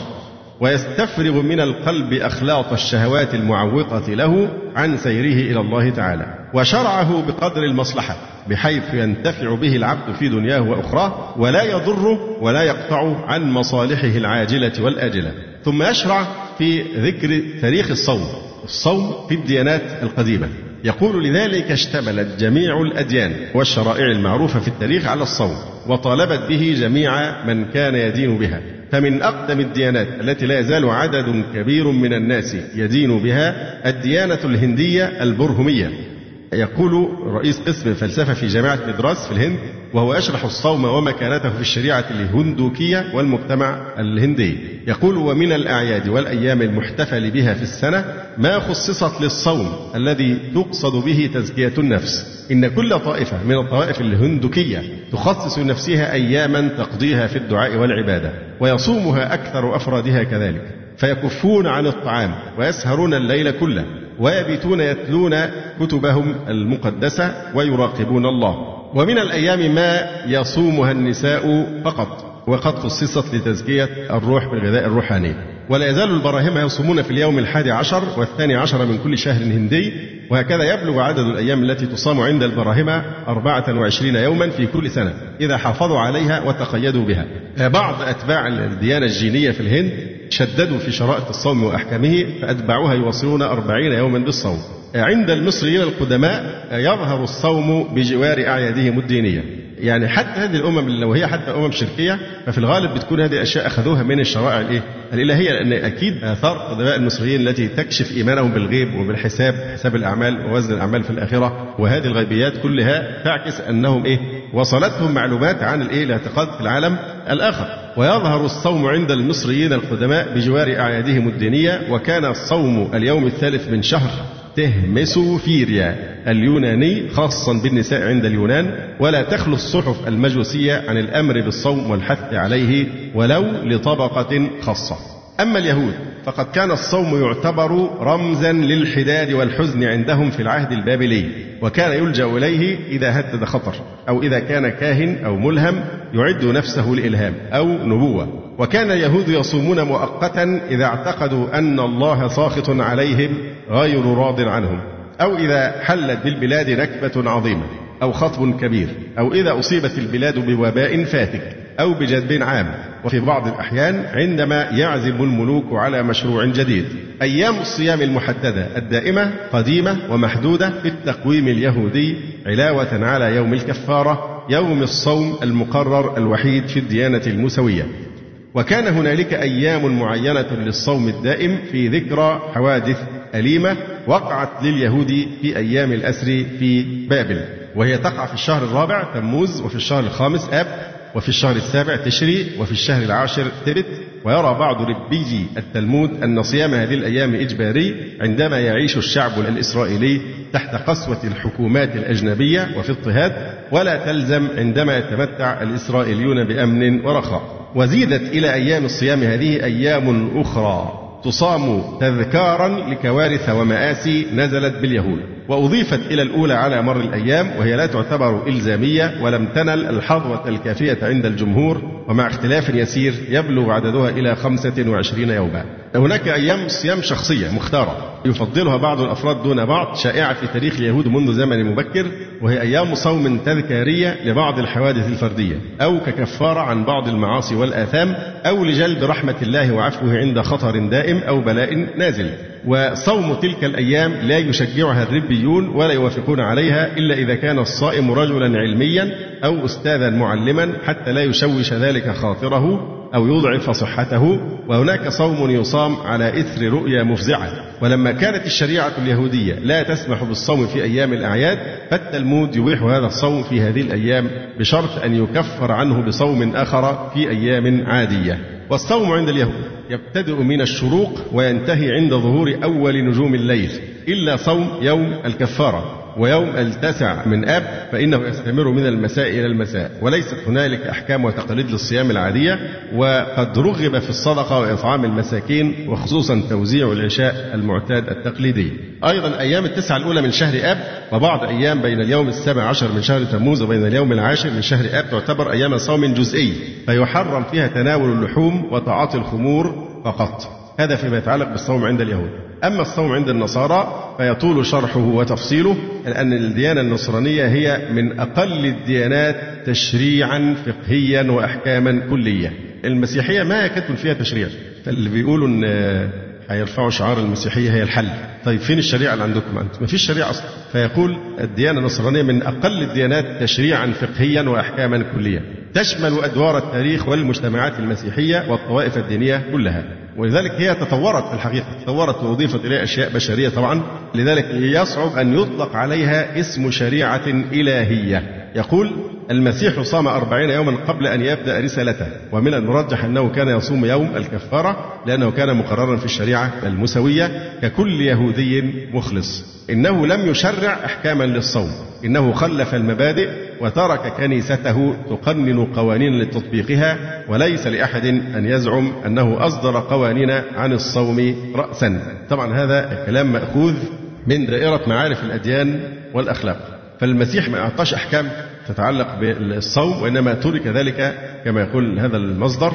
ويستفرغ من القلب أخلاط الشهوات المعوقة له عن سيره إلى الله تعالى، وشرعه بقدر المصلحة بحيث ينتفع به العبد في دنياه وأخراه ولا يضره ولا يقطع عن مصالحه العاجلة والآجلة. ثم يشرع في ذكر تاريخ الصوم الصوم في الديانات القديمة. يقول: لذلك اشتملت جميع الأديان والشرائع المعروفة في التاريخ على الصوم، وطالبت به جميع من كان يدين بها. فمن أقدم الديانات التي لا يزال عدد كبير من الناس يدين بها الديانة الهندية البرهمية. يقول رئيس قسم الفلسفة في جامعة مدراس في الهند وهو يشرح الصوم ومكانته في الشريعة الهندوكية والمجتمع الهندي، يقول: ومن الأعياد والأيام المحتفل بها في السنة ما خصصت للصوم الذي تقصد به تزكية النفس. إن كل طائفة من الطوائف الهندوكية تخصص نفسها أياما تقضيها في الدعاء والعبادة، ويصومها أكثر أفرادها كذلك، فيكفون عن الطعام ويسهرون الليل كله ويبيتون يتلون كتبهم المقدسة ويراقبون الله. ومن الأيام ما يصومها النساء فقط، وقد خصصت لتزكية الروح بالغذاء الروحاني. ولا يزال البراهمة يصومون في اليوم الحادي عشر والثاني عشر من كل شهر هندي، وهكذا يبلغ عدد الأيام التي تصام عند البراهمة أربعة وعشرين يوما في كل سنة إذا حافظوا عليها وتقيدوا بها. بعض أتباع الديانة الجينية في الهند شددوا في شرائط الصوم وأحكامه فأتباعوها يواصلون أربعين يوما بالصوم. عند المصريين القدماء يظهر الصوم بجوار أعيادهم الدينية، يعني حتى هذه الأمم لو هي حتى أمم شركية ففي الغالب بتكون هذه الأشياء أخذوها من الشرائع الإيه؟ الإلهية، لأن أكيد آثار قدماء المصريين التي تكشف إيمانهم بالغيب وبالحساب، حساب الأعمال ووزن الأعمال في الآخرة، وهذه الغيبيات كلها تعكس أنهم إيه؟ وصلتهم معلومات عن الإيه؟ الاعتقاد في العالم الآخر. ويظهر الصوم عند المصريين القدماء بجوار أعيادهم الدينية، وكان الصوم اليوم الثالث من شهر تهمسوفيريا اليوناني خاصا بالنساء عند اليونان، ولا تخلو الصحف المجوسية عن الأمر بالصوم والحث عليه ولو لطبقة خاصة. أما اليهود فقد كان الصوم يعتبر رمزا للحداد والحزن عندهم في العهد البابلي، وكان يلجأ إليه إذا هدد خطر أو إذا كان كاهن أو ملهم يعد نفسه لإلهام أو نبوة. وكان اليهود يصومون مؤقتا إذا اعتقدوا أن الله ساخط عليهم غير راض عنهم، أو إذا حلت بالبلاد نكبة عظيمة أو خطب كبير، أو إذا أصيبت البلاد بوباء فاتك أو بجدب عام، وفي بعض الأحيان عندما يعزم الملوك على مشروع جديد. أيام الصيام المحددة الدائمة قديمة ومحدودة في التقويم اليهودي علاوة على يوم الكفارة، يوم الصوم المقرر الوحيد في الديانة الموسوية. وكان هنالك أيام معينة للصوم الدائم في ذكرى حوادث أليمة وقعت لليهود في أيام الأسر في بابل، وهي تقع في الشهر الرابع تموز وفي الشهر الخامس آب وفي الشهر السابع تشري، وفي الشهر العاشر تبت. ويرى بعض ربيجي التلمود أن صيام هذه الأيام إجباري عندما يعيش الشعب الإسرائيلي تحت قسوة الحكومات الأجنبية وفي اضطهاد، ولا تلزم عندما يتمتع الإسرائيليون بأمن ورخاء. وزيدت إلى أيام الصيام هذه أيام أخرى تصام تذكارا لكوارث ومآسي نزلت باليهود، وأضيفت إلى الأولى على مر الأيام، وهي لا تعتبر إلزامية ولم تنل الحظوة الكافية عند الجمهور، ومع اختلاف يسير يبلغ عددها إلى خمسة وعشرين يوما. هناك أيام صيام شخصية مختارة يفضلها بعض الأفراد دون بعض، شائعة في تاريخ اليهود منذ زمن مبكر، وهي أيام صوم تذكارية لبعض الحوادث الفردية، أو ككفارة عن بعض المعاصي والآثام، أو لجلب رحمة الله وعفوه عند خطر دائم أو بلاء نازل. وصوم تلك الأيام لا يشجعها الربيون ولا يوافقون عليها إلا إذا كان الصائم رجلا علميا أو أستاذا معلما، حتى لا يشوش ذلك خاطره أو يضعف صحته. وهناك صوم يصام على إثر رؤيا مفزعة. ولما كانت الشريعة اليهودية لا تسمح بالصوم في أيام الأعياد، فالتلمود يبيح هذا الصوم في هذه الأيام بشرط أن يكفر عنه بصوم آخر في أيام عادية. والصوم عند اليهود يبتدئ من الشروق وينتهي عند ظهور أول نجوم الليل، إلا صوم يوم الكفارة ويوم التاسع من آب فإنه يستمر من المساء إلى المساء، وليست هنالك أحكام وتقاليد للصيام العادية. وقد رغب في الصدقة وإطعام المساكين، وخصوصا توزيع العشاء المعتاد التقليدي. أيضا أيام التسعة الأولى من شهر آب وبعض أيام بين اليوم السابع عشر من شهر تموز وبين اليوم العاشر من شهر آب تعتبر أيام صوم جزئي، فيحرم فيها تناول اللحوم وتعاطي الخمور فقط. هذا فيما يتعلق بالصوم عند اليهود. أما الصوم عند النصارى فيطول شرحه وتفصيله، لأن الديانة النصرانية هي من أقل الديانات تشريعا فقهيا وأحكاما كلية. المسيحية ما يكتب فيها تشريع، فاللي بيقولوا أن هيرفعوا شعار المسيحية هي الحل. طيب فين الشريعة اللي عندكم أنتم؟ ما فيش شريعة أصلا. فيقول الديانة النصرانية من أقل الديانات تشريعا فقهيا وأحكاما كلية، تشمل أدوار التاريخ والمجتمعات المسيحية والطوائف الدينية كلها. ولذلك هي تطورت في الحقيقة، تطورت وأضيفت إليها أشياء بشرية طبعا، لذلك يصعب أن يطلق عليها اسم شريعة إلهية. يقول المسيح صام أربعين يوما قبل أن يبدأ رسالته، ومن المرجح أنه كان يصوم يوم الكفارة لأنه كان مقررا في الشريعة الموسوية ككل يهودي مخلص. إنه لم يشرع أحكاما للصوم، إنه خلف المبادئ وترك كنيسته تقنن قوانين لتطبيقها، وليس لأحد أن يزعم أنه أصدر قوانين عن الصوم رأسا. طبعا هذا الكلام مأخوذ من دائرة معارف الأديان والأخلاق. فالمسيح ما أعطاش أحكام تتعلق بالصوم، وإنما ترك ذلك كما يقول هذا المصدر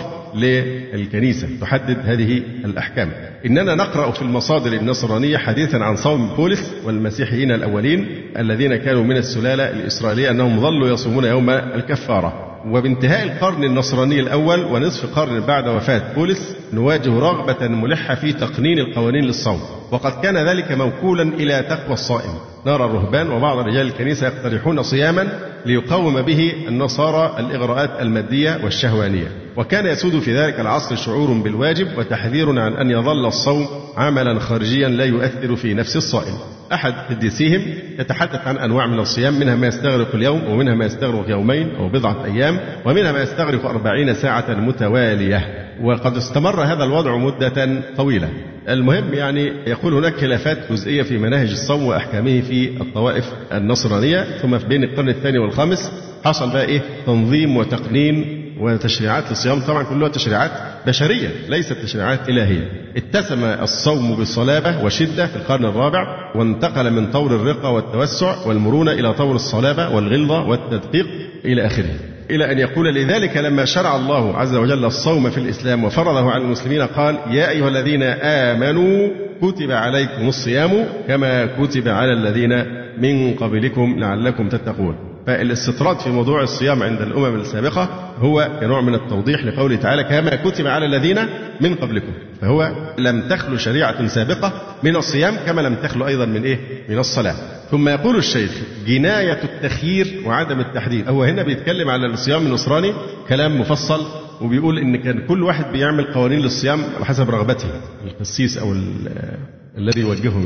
للكنيسة تحدد هذه الأحكام. إننا نقرأ في المصادر النصرانية حديثا عن صوم بولس والمسيحيين الأولين الذين كانوا من السلالة الإسرائيلية أنهم ظلوا يصومون يوم الكفارة. وبانتهاء القرن النصراني الأول ونصف قرن بعد وفاة بولس نواجه رغبة ملحة في تقنين القوانين للصوم، وقد كان ذلك موكولا إلى تقوى الصائم. نرى الرهبان وبعض رجال الكنيسة يقترحون صياما ليقاوم به النصارى الإغراءات المادية والشهوانية، وكان يسود في ذلك العصر شعور بالواجب وتحذير عن أن يظل الصوم عملا خارجيا لا يؤثر في نفس الصائم. أحد قديسيهم يتحدث عن أنواع من الصيام، منها ما يستغرق اليوم، ومنها ما يستغرق يومين أو بضعة أيام، ومنها ما يستغرق أربعين ساعة متوالية. وقد استمر هذا الوضع مدة طويلة. المهم يعني يقول هناك خلافات جزئية في مناهج الصوم وأحكامه في الطوائف النصرانية. ثم في بين القرن الثاني والخامس حصل بقى إيه تنظيم وتقنين وتشريعات للصيام، طبعا كلها تشريعات بشرية ليست تشريعات إلهية. اتسم الصوم بالصلابة وشدة في القرن الرابع، وانتقل من طور الرقة والتوسع والمرونة إلى طور الصلابة والغلظة والتدقيق إلى آخره، إلى أن يقول لذلك لما شرع الله عز وجل الصوم في الإسلام وفرضه على المسلمين قال يا أيها الذين آمنوا كتب عليكم الصيام كما كتب على الذين من قبلكم لعلكم تتقون. فالاستطراد في موضوع الصيام عند الأمم السابقة هو كنوع من التوضيح لقوله تعالى كما كتب على الذين من قبلكم، فهو لم تخلو شريعة سابقة من الصيام كما لم تخلو أيضا من إيه؟ من الصلاة. ثم يقول الشيخ جناية التخيير وعدم التحديد. هو هنا بيتكلم على الصيام النصراني كلام مفصل، وبيقول إن كان كل واحد بيعمل قوانين للصيام على حسب رغبته، القسيس أو الذي يوجههم يعني.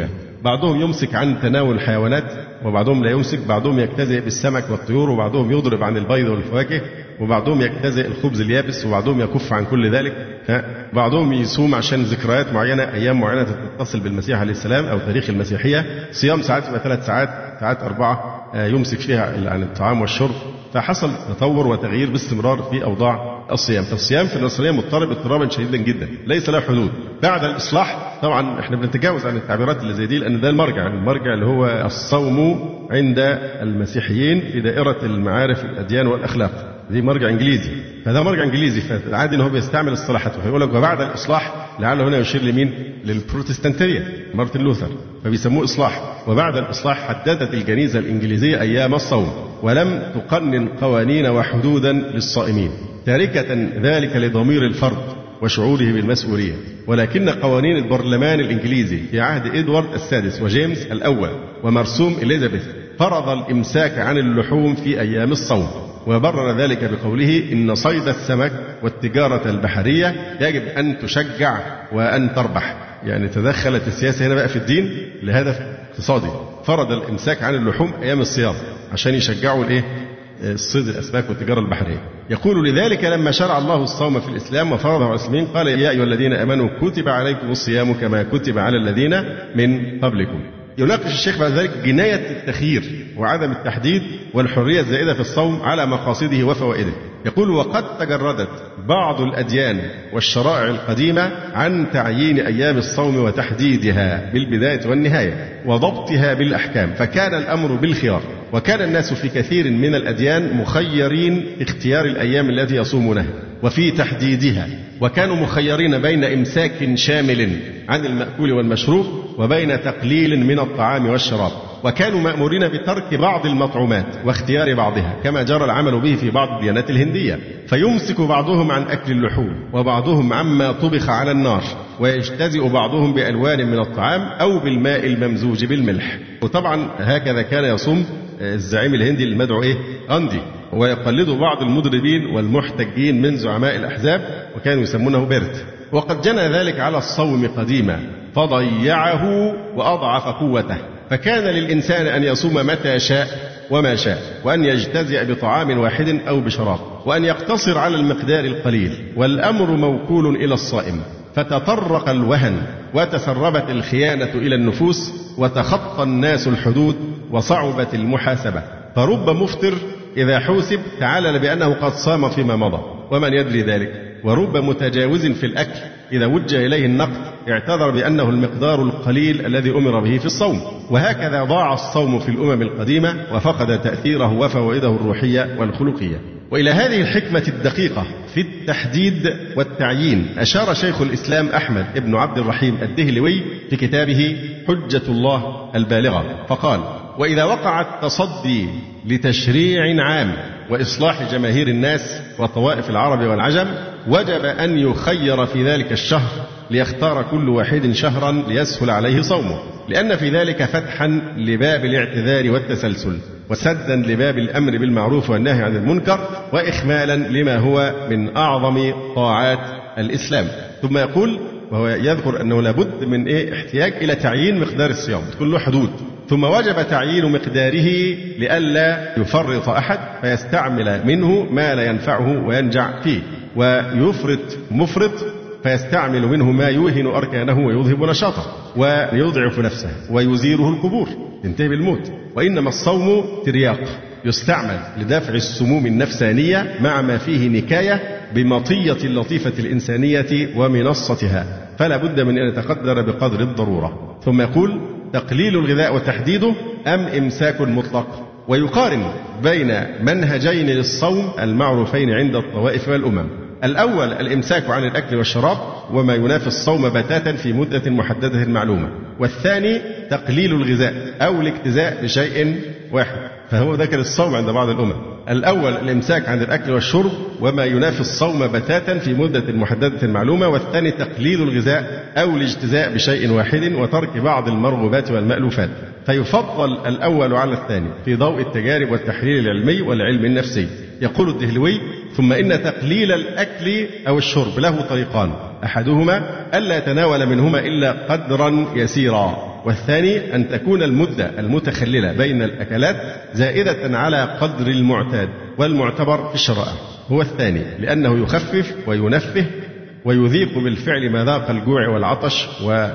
بعضهم يمسك عن تناول الحيوانات وبعضهم لا يمسك، بعضهم يجتزئ بالسمك والطيور وبعضهم يضرب عن البيض والفواكه، وبعضهم يجتزئ الخبز اليابس وبعضهم يكف عن كل ذلك. بعضهم يصوم عشان ذكريات معينة، أيام معينة تتصل بالمسيح عليه السلام أو تاريخ المسيحية. صيام ساعات يبقى ثلاث ساعات، ساعات أربعة يمسك فيها عن الطعام والشرب. فحصل تطور وتغيير باستمرار في أوضاع الصيام. فالصيام في النصرانية مضطرب اضطرابا شديدا جدا ليس له حدود. بعد الإصلاح طبعا احنا بنتجاوز عن التعبيرات اللي زي دي، لأن ده المرجع المرجع اللي هو الصوم عند المسيحيين في دائرة المعارف الأديان والأخلاق. دي مرجع انجليزي، فده مرجع انجليزي، فعادي ان هو بيستعمل اصطلاحات. فيقول لك وبعد الاصلاح، لعله هنا يشير لمين؟ للبروتستانتيه مارتن لوثر، فبيسموه اصلاح. وبعد الاصلاح حددت الجنيزه الانجليزيه ايام الصوم ولم تقنن قوانين وحدودا للصائمين، تاركه ذلك لضمير الفرد وشعوره بالمسؤوليه. ولكن قوانين البرلمان الانجليزي في عهد ادوارد السادس وجيمس الاول ومرسوم اليزابيث فرض الامساك عن اللحوم في ايام الصوم، وبرر ذلك بقوله إن صيد السمك والتجارة البحرية يجب أن تشجع وأن تربح. يعني تدخلت السياسة هنا بقى في الدين لهدف اقتصادي، فرض الإمساك عن اللحوم أيام الصيام عشان يشجعوا الإيه؟ الصيد الأسماك والتجارة البحرية. يقول لذلك لما شرع الله الصوم في الإسلام وفرضه على المسلمين قال يا أيها الذين آمنوا كتب عليكم الصيام كما كتب على الذين من قبلكم. يناقش الشيخ بعد ذلك جناية التخيير وعدم التحديد والحرية الزائدة في الصوم على مقاصده وفوائده. يقول وقد تجردت بعض الأديان والشرائع القديمة عن تعيين أيام الصوم وتحديدها بالبداية والنهاية وضبطها بالأحكام، فكان الأمر بالخيار، وكان الناس في كثير من الأديان مخيرين في اختيار الأيام التي يصومونها وفي تحديدها، وكانوا مخيرين بين إمساك شامل عن المأكول والمشروب وبين تقليل من الطعام والشراب، وكانوا مأمورين بترك بعض المطعومات واختيار بعضها كما جرى العمل به في بعض الديانات الهندية، فيمسك بعضهم عن أكل اللحوم وبعضهم عما طبخ على النار، ويجتزئ بعضهم بألوان من الطعام أو بالماء الممزوج بالملح. وطبعا هكذا كان يصوم الزعيم الهندي المدعو إيه؟ غاندي، ويقلد بعض المضربين والمحتجين من زعماء الأحزاب وكانوا يسمونه بيرت. وقد جنى ذلك على الصوم قديما فضيعه وأضعف قوته، فكان للإنسان أن يصوم متى شاء وما شاء، وأن يجتزئ بطعام واحد أو بشراب، وأن يقتصر على المقدار القليل، والأمر موكول إلى الصائم. فتطرق الوهن وتسربت الخيانة إلى النفوس وتخطى الناس الحدود وصعبت المحاسبة، فرب مفطر إذا حوسب تعلل بأنه قد صام فيما مضى ومن يدري ذلك، ورب متجاوز في الأكل إذا وجه إليه النقد اعتذر بأنه المقدار القليل الذي أمر به في الصوم. وهكذا ضاع الصوم في الأمم القديمة وفقد تأثيره وفوائده الروحية والخلقية. وإلى هذه الحكمة الدقيقة في التحديد والتعيين أشار شيخ الإسلام أحمد بن عبد الرحيم الدهلوي في كتابه حجة الله البالغة، فقال وإذا وقع التصدي لتشريع عام وإصلاح جماهير الناس وطوائف العرب والعجم وجب أن يخير في ذلك الشهر ليختار كل واحد شهرا ليسهل عليه صومه، لأن في ذلك فتحا لباب الاعتذار والتسلسل، وسدا لباب الأمر بالمعروف والنهي عن المنكر، وإخمالا لما هو من أعظم طاعات الإسلام. ثم يقول وهو يذكر أنه لابد من إيه احتياج إلى تعيين مقدار الصيام تكون له حدود، ثم وجب تعيين مقداره لئلا يفرط أحد فيستعمل منه ما لا ينفعه وينجع فيه، ويفرط مفرط فيستعمل منه ما يوهن أركانه ويذهب نشاطه ويضعف نفسه ويزيره القبور ينتهي بالموت. وإنما الصوم ترياق يستعمل لدفع السموم النفسانية مع ما فيه نكاية بمطية اللطيفة الإنسانية ومنصتها، فلا بد من أن يتقدر بقدر الضرورة. ثم يقول تقليل الغذاء وتحديده أم إمساك مطلق، ويقارن بين منهجين للصوم المعروفين عند الطوائف والأمم. الأول الإمساك عن الأكل والشراب وما ينافي الصوم بتاتا في مدة محددة معلومة، والثاني تقليل الغذاء أو الاجتزاء بشيء واحد، فهو ذكر الصوم عند بعض الأمم. الأول الإمساك عن الأكل والشرب وما ينافي الصوم بتاتا في مدة محددة معلومة، والثاني تقليل الغذاء أو الاجتزاء بشيء واحد وترك بعض المرغوبات والمألوفات، فيفضل الأول على الثاني في ضوء التجارب والتحليل العلمي والعلم النفسي. يقول الدهلوي ثم إن تقليل الأكل أو الشرب له طريقان، أحدهما ألا يتناول منهما إلا قدرا يسيرا والثاني أن تكون المدة المتخللة بين الأكلات زائدة على قدر المعتاد والمعتبر في الشرائع. هو الثاني لأنه يخفف وينفه ويذيق بالفعل مذاق الجوع والعطش،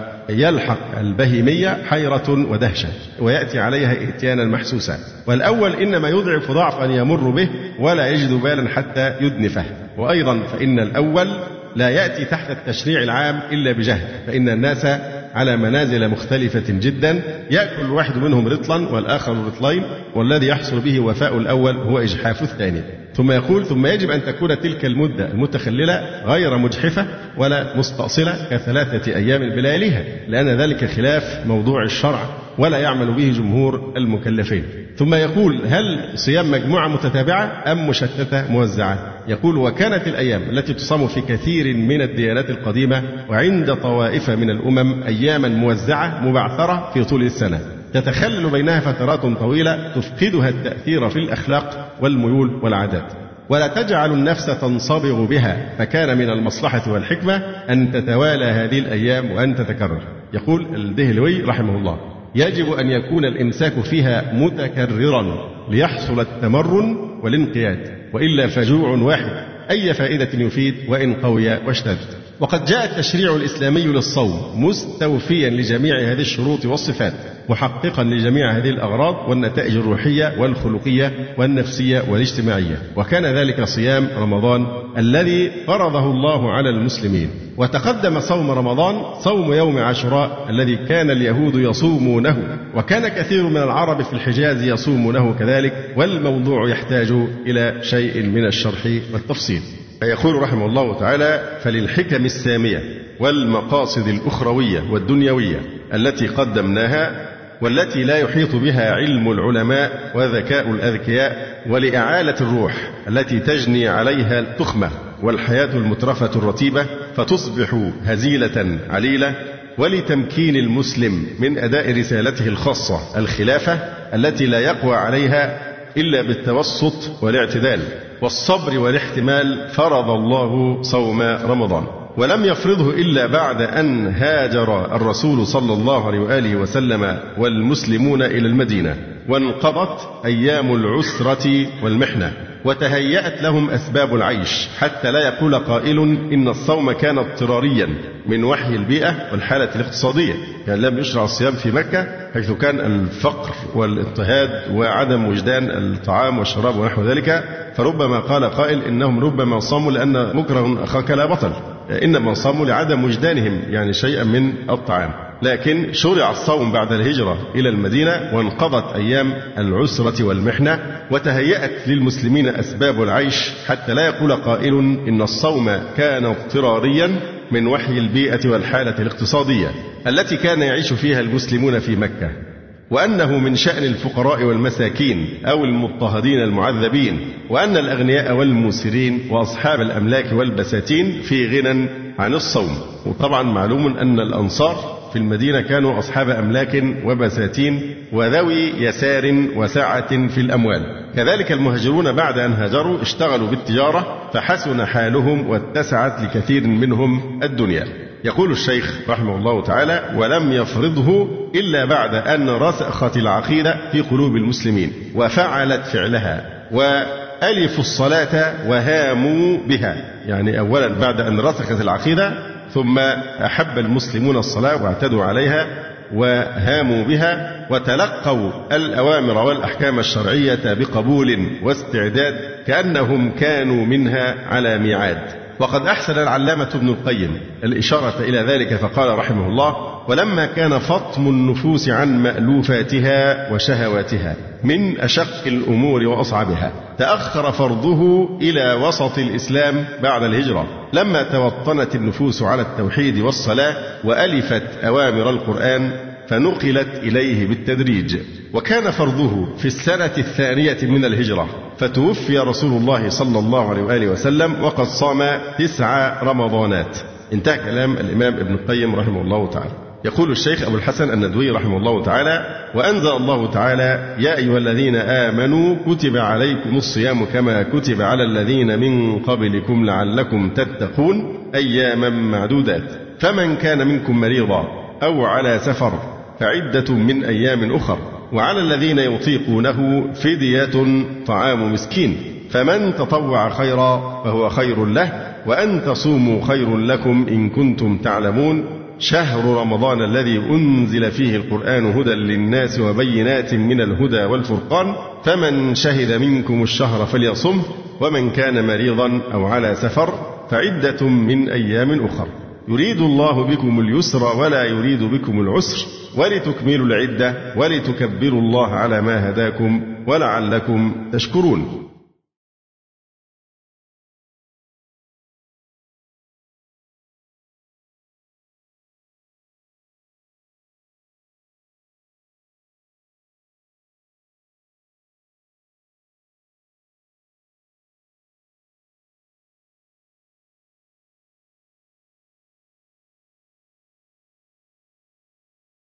ويلحق البهيمية حيرة ودهشة ويأتي عليها إتيانا محسوسا. والأول إنما يضعف ضعفا يمر به ولا يجد بالا حتى يدنفه. وأيضا فإن الأول لا يأتي تحت التشريع العام إلا بجهل، فإن الناس على منازل مختلفة جدا، يأكل الواحد منهم رطلا والآخر رطلين، والذي يحصل به وفاء الأول هو إجحاف الثاني. ثم يقول ثم يجب أن تكون تلك المدة المتخللة غير مجحفة ولا مستأصلة كثلاثة أيام بلياليها، لأن ذلك خلاف موضوع الشرع ولا يعمل به جمهور المكلفين. ثم يقول هل صيام مجموعة متتابعة أم مشتتة موزعة؟ يقول وكانت الأيام التي تصام في كثير من الديانات القديمة وعند طوائف من الأمم أياما موزعة مبعثرة في طول السنة، تتخلل بينها فترات طويلة تفقدها التأثير في الأخلاق والميول والعادات، ولا تجعل النفس تنصبغ بها، فكان من المصلحة والحكمة أن تتوالى هذه الأيام وأن تتكرر. يقول الدهلوي رحمه الله يجب أن يكون الإمساك فيها متكررا ليحصل التمرن والانقياد، وإلا فجوع واحد أي فائدة يفيد وإن قوي واشتد. وقد جاء التشريع الإسلامي للصوم مستوفيا لجميع هذه الشروط والصفات، محققا لجميع هذه الأغراض والنتائج الروحية والخلقية والنفسية والاجتماعية، وكان ذلك صيام رمضان الذي فرضه الله على المسلمين. وتقدم صوم رمضان صوم يوم عاشوراء الذي كان اليهود يصومونه، وكان كثير من العرب في الحجاز يصومونه كذلك، والموضوع يحتاج إلى شيء من الشرح والتفصيل. يقول رحمه الله تعالى فللحكم السامية والمقاصد الأخروية والدنيوية التي قدمناها والتي لا يحيط بها علم العلماء وذكاء الأذكياء، ولإعالة الروح التي تجني عليها التخمة والحياة المترفة الرتيبة فتصبح هزيلة عليلة، ولتمكين المسلم من أداء رسالته الخاصة الخلافة التي لا يقوى عليها إلا بالتوسط والاعتدال والصبر والاحتمال، فرض الله صوم رمضان، ولم يفرضه إلا بعد أن هاجر الرسول صلى الله عليه وآله وسلم والمسلمون إلى المدينة، وانقضت أيام العسرة والمحنة، وتهيأت لهم أسباب العيش، حتى لا يقول قائل إن الصوم كان اضطراريا من وحي البيئة والحالة الاقتصادية، يعني لم يشرع الصيام في مكة حيث كان الفقر والاضطهاد وعدم وجدان الطعام والشراب ونحو ذلك، فربما قال قائل إنهم ربما صاموا لأن مكره أخاك لا بطل، إنما صاموا لعدم وجدانهم يعني شيئا من الطعام. لكن شرع الصوم بعد الهجرة إلى المدينة، وانقضت أيام العسرة والمحنة، وتهيأت للمسلمين أسباب العيش، حتى لا يقول قائل إن الصوم كان اضطراريا من وحي البيئة والحالة الاقتصادية التي كان يعيش فيها المسلمون في مكة، وأنه من شأن الفقراء والمساكين أو المضطهدين المعذبين، وأن الأغنياء والموسرين وأصحاب الأملاك والبساتين في غنى عن الصوم. وطبعا معلوم أن الأنصار في المدينة كانوا أصحاب أملاك وبساتين وذوي يسار وسعة في الأموال، كذلك المهاجرون بعد أن هاجروا اشتغلوا بالتجارة فحسن حالهم واتسعت لكثير منهم الدنيا. يقول الشيخ رحمه الله تعالى ولم يفرضه إلا بعد أن رسخت العقيدة في قلوب المسلمين وفعلت فعلها وألفوا الصلاة وهاموا بها، يعني أولا بعد أن رسخت العقيدة ثم أحب المسلمون الصلاة واعتدوا عليها وهاموا بها وتلقوا الأوامر والأحكام الشرعية بقبول واستعداد كأنهم كانوا منها على ميعاد. وقد أحسن العلامة ابن القيم الإشارة إلى ذلك فقال رحمه الله ولما كان فطم النفوس عن مألوفاتها وشهواتها من أشق الأمور وأصعبها تأخر فرضه إلى وسط الإسلام بعد الهجرة، لما توطنت النفوس على التوحيد والصلاة وألفت أوامر القرآن فنقلت إليه بالتدريج. وكان فرضه في السنة الثانية من الهجرة، فتوفي رسول الله صلى الله عليه وآله وسلم وقد صام تسع رمضانات. انتهى كلام الإمام ابن القيم رحمه الله تعالى. يقول الشيخ أبو الحسن الندوي رحمه الله تعالى وأنزل الله تعالى يا أيها الذين آمنوا كتب عليكم الصيام كما كتب على الذين من قبلكم لعلكم تتقون أياما معدودات، فمن كان منكم مريضا أو على سفر فعدة من أيام أخر. وعلى الذين يطيقونه فدية طعام مسكين، فمن تطوع خيرا فهو خير له، وأن تصوموا خير لكم إن كنتم تعلمون. شهر رمضان الذي أنزل فيه القرآن هدى للناس وبينات من الهدى والفرقان، فمن شهد منكم الشهر فليصمه، ومن كان مريضا أو على سفر فعدة من أيام أخر. يريد الله بكم اليسر ولا يريد بكم العسر، ولتكملوا العدة ولتكبروا الله على ما هداكم ولعلكم تشكرون.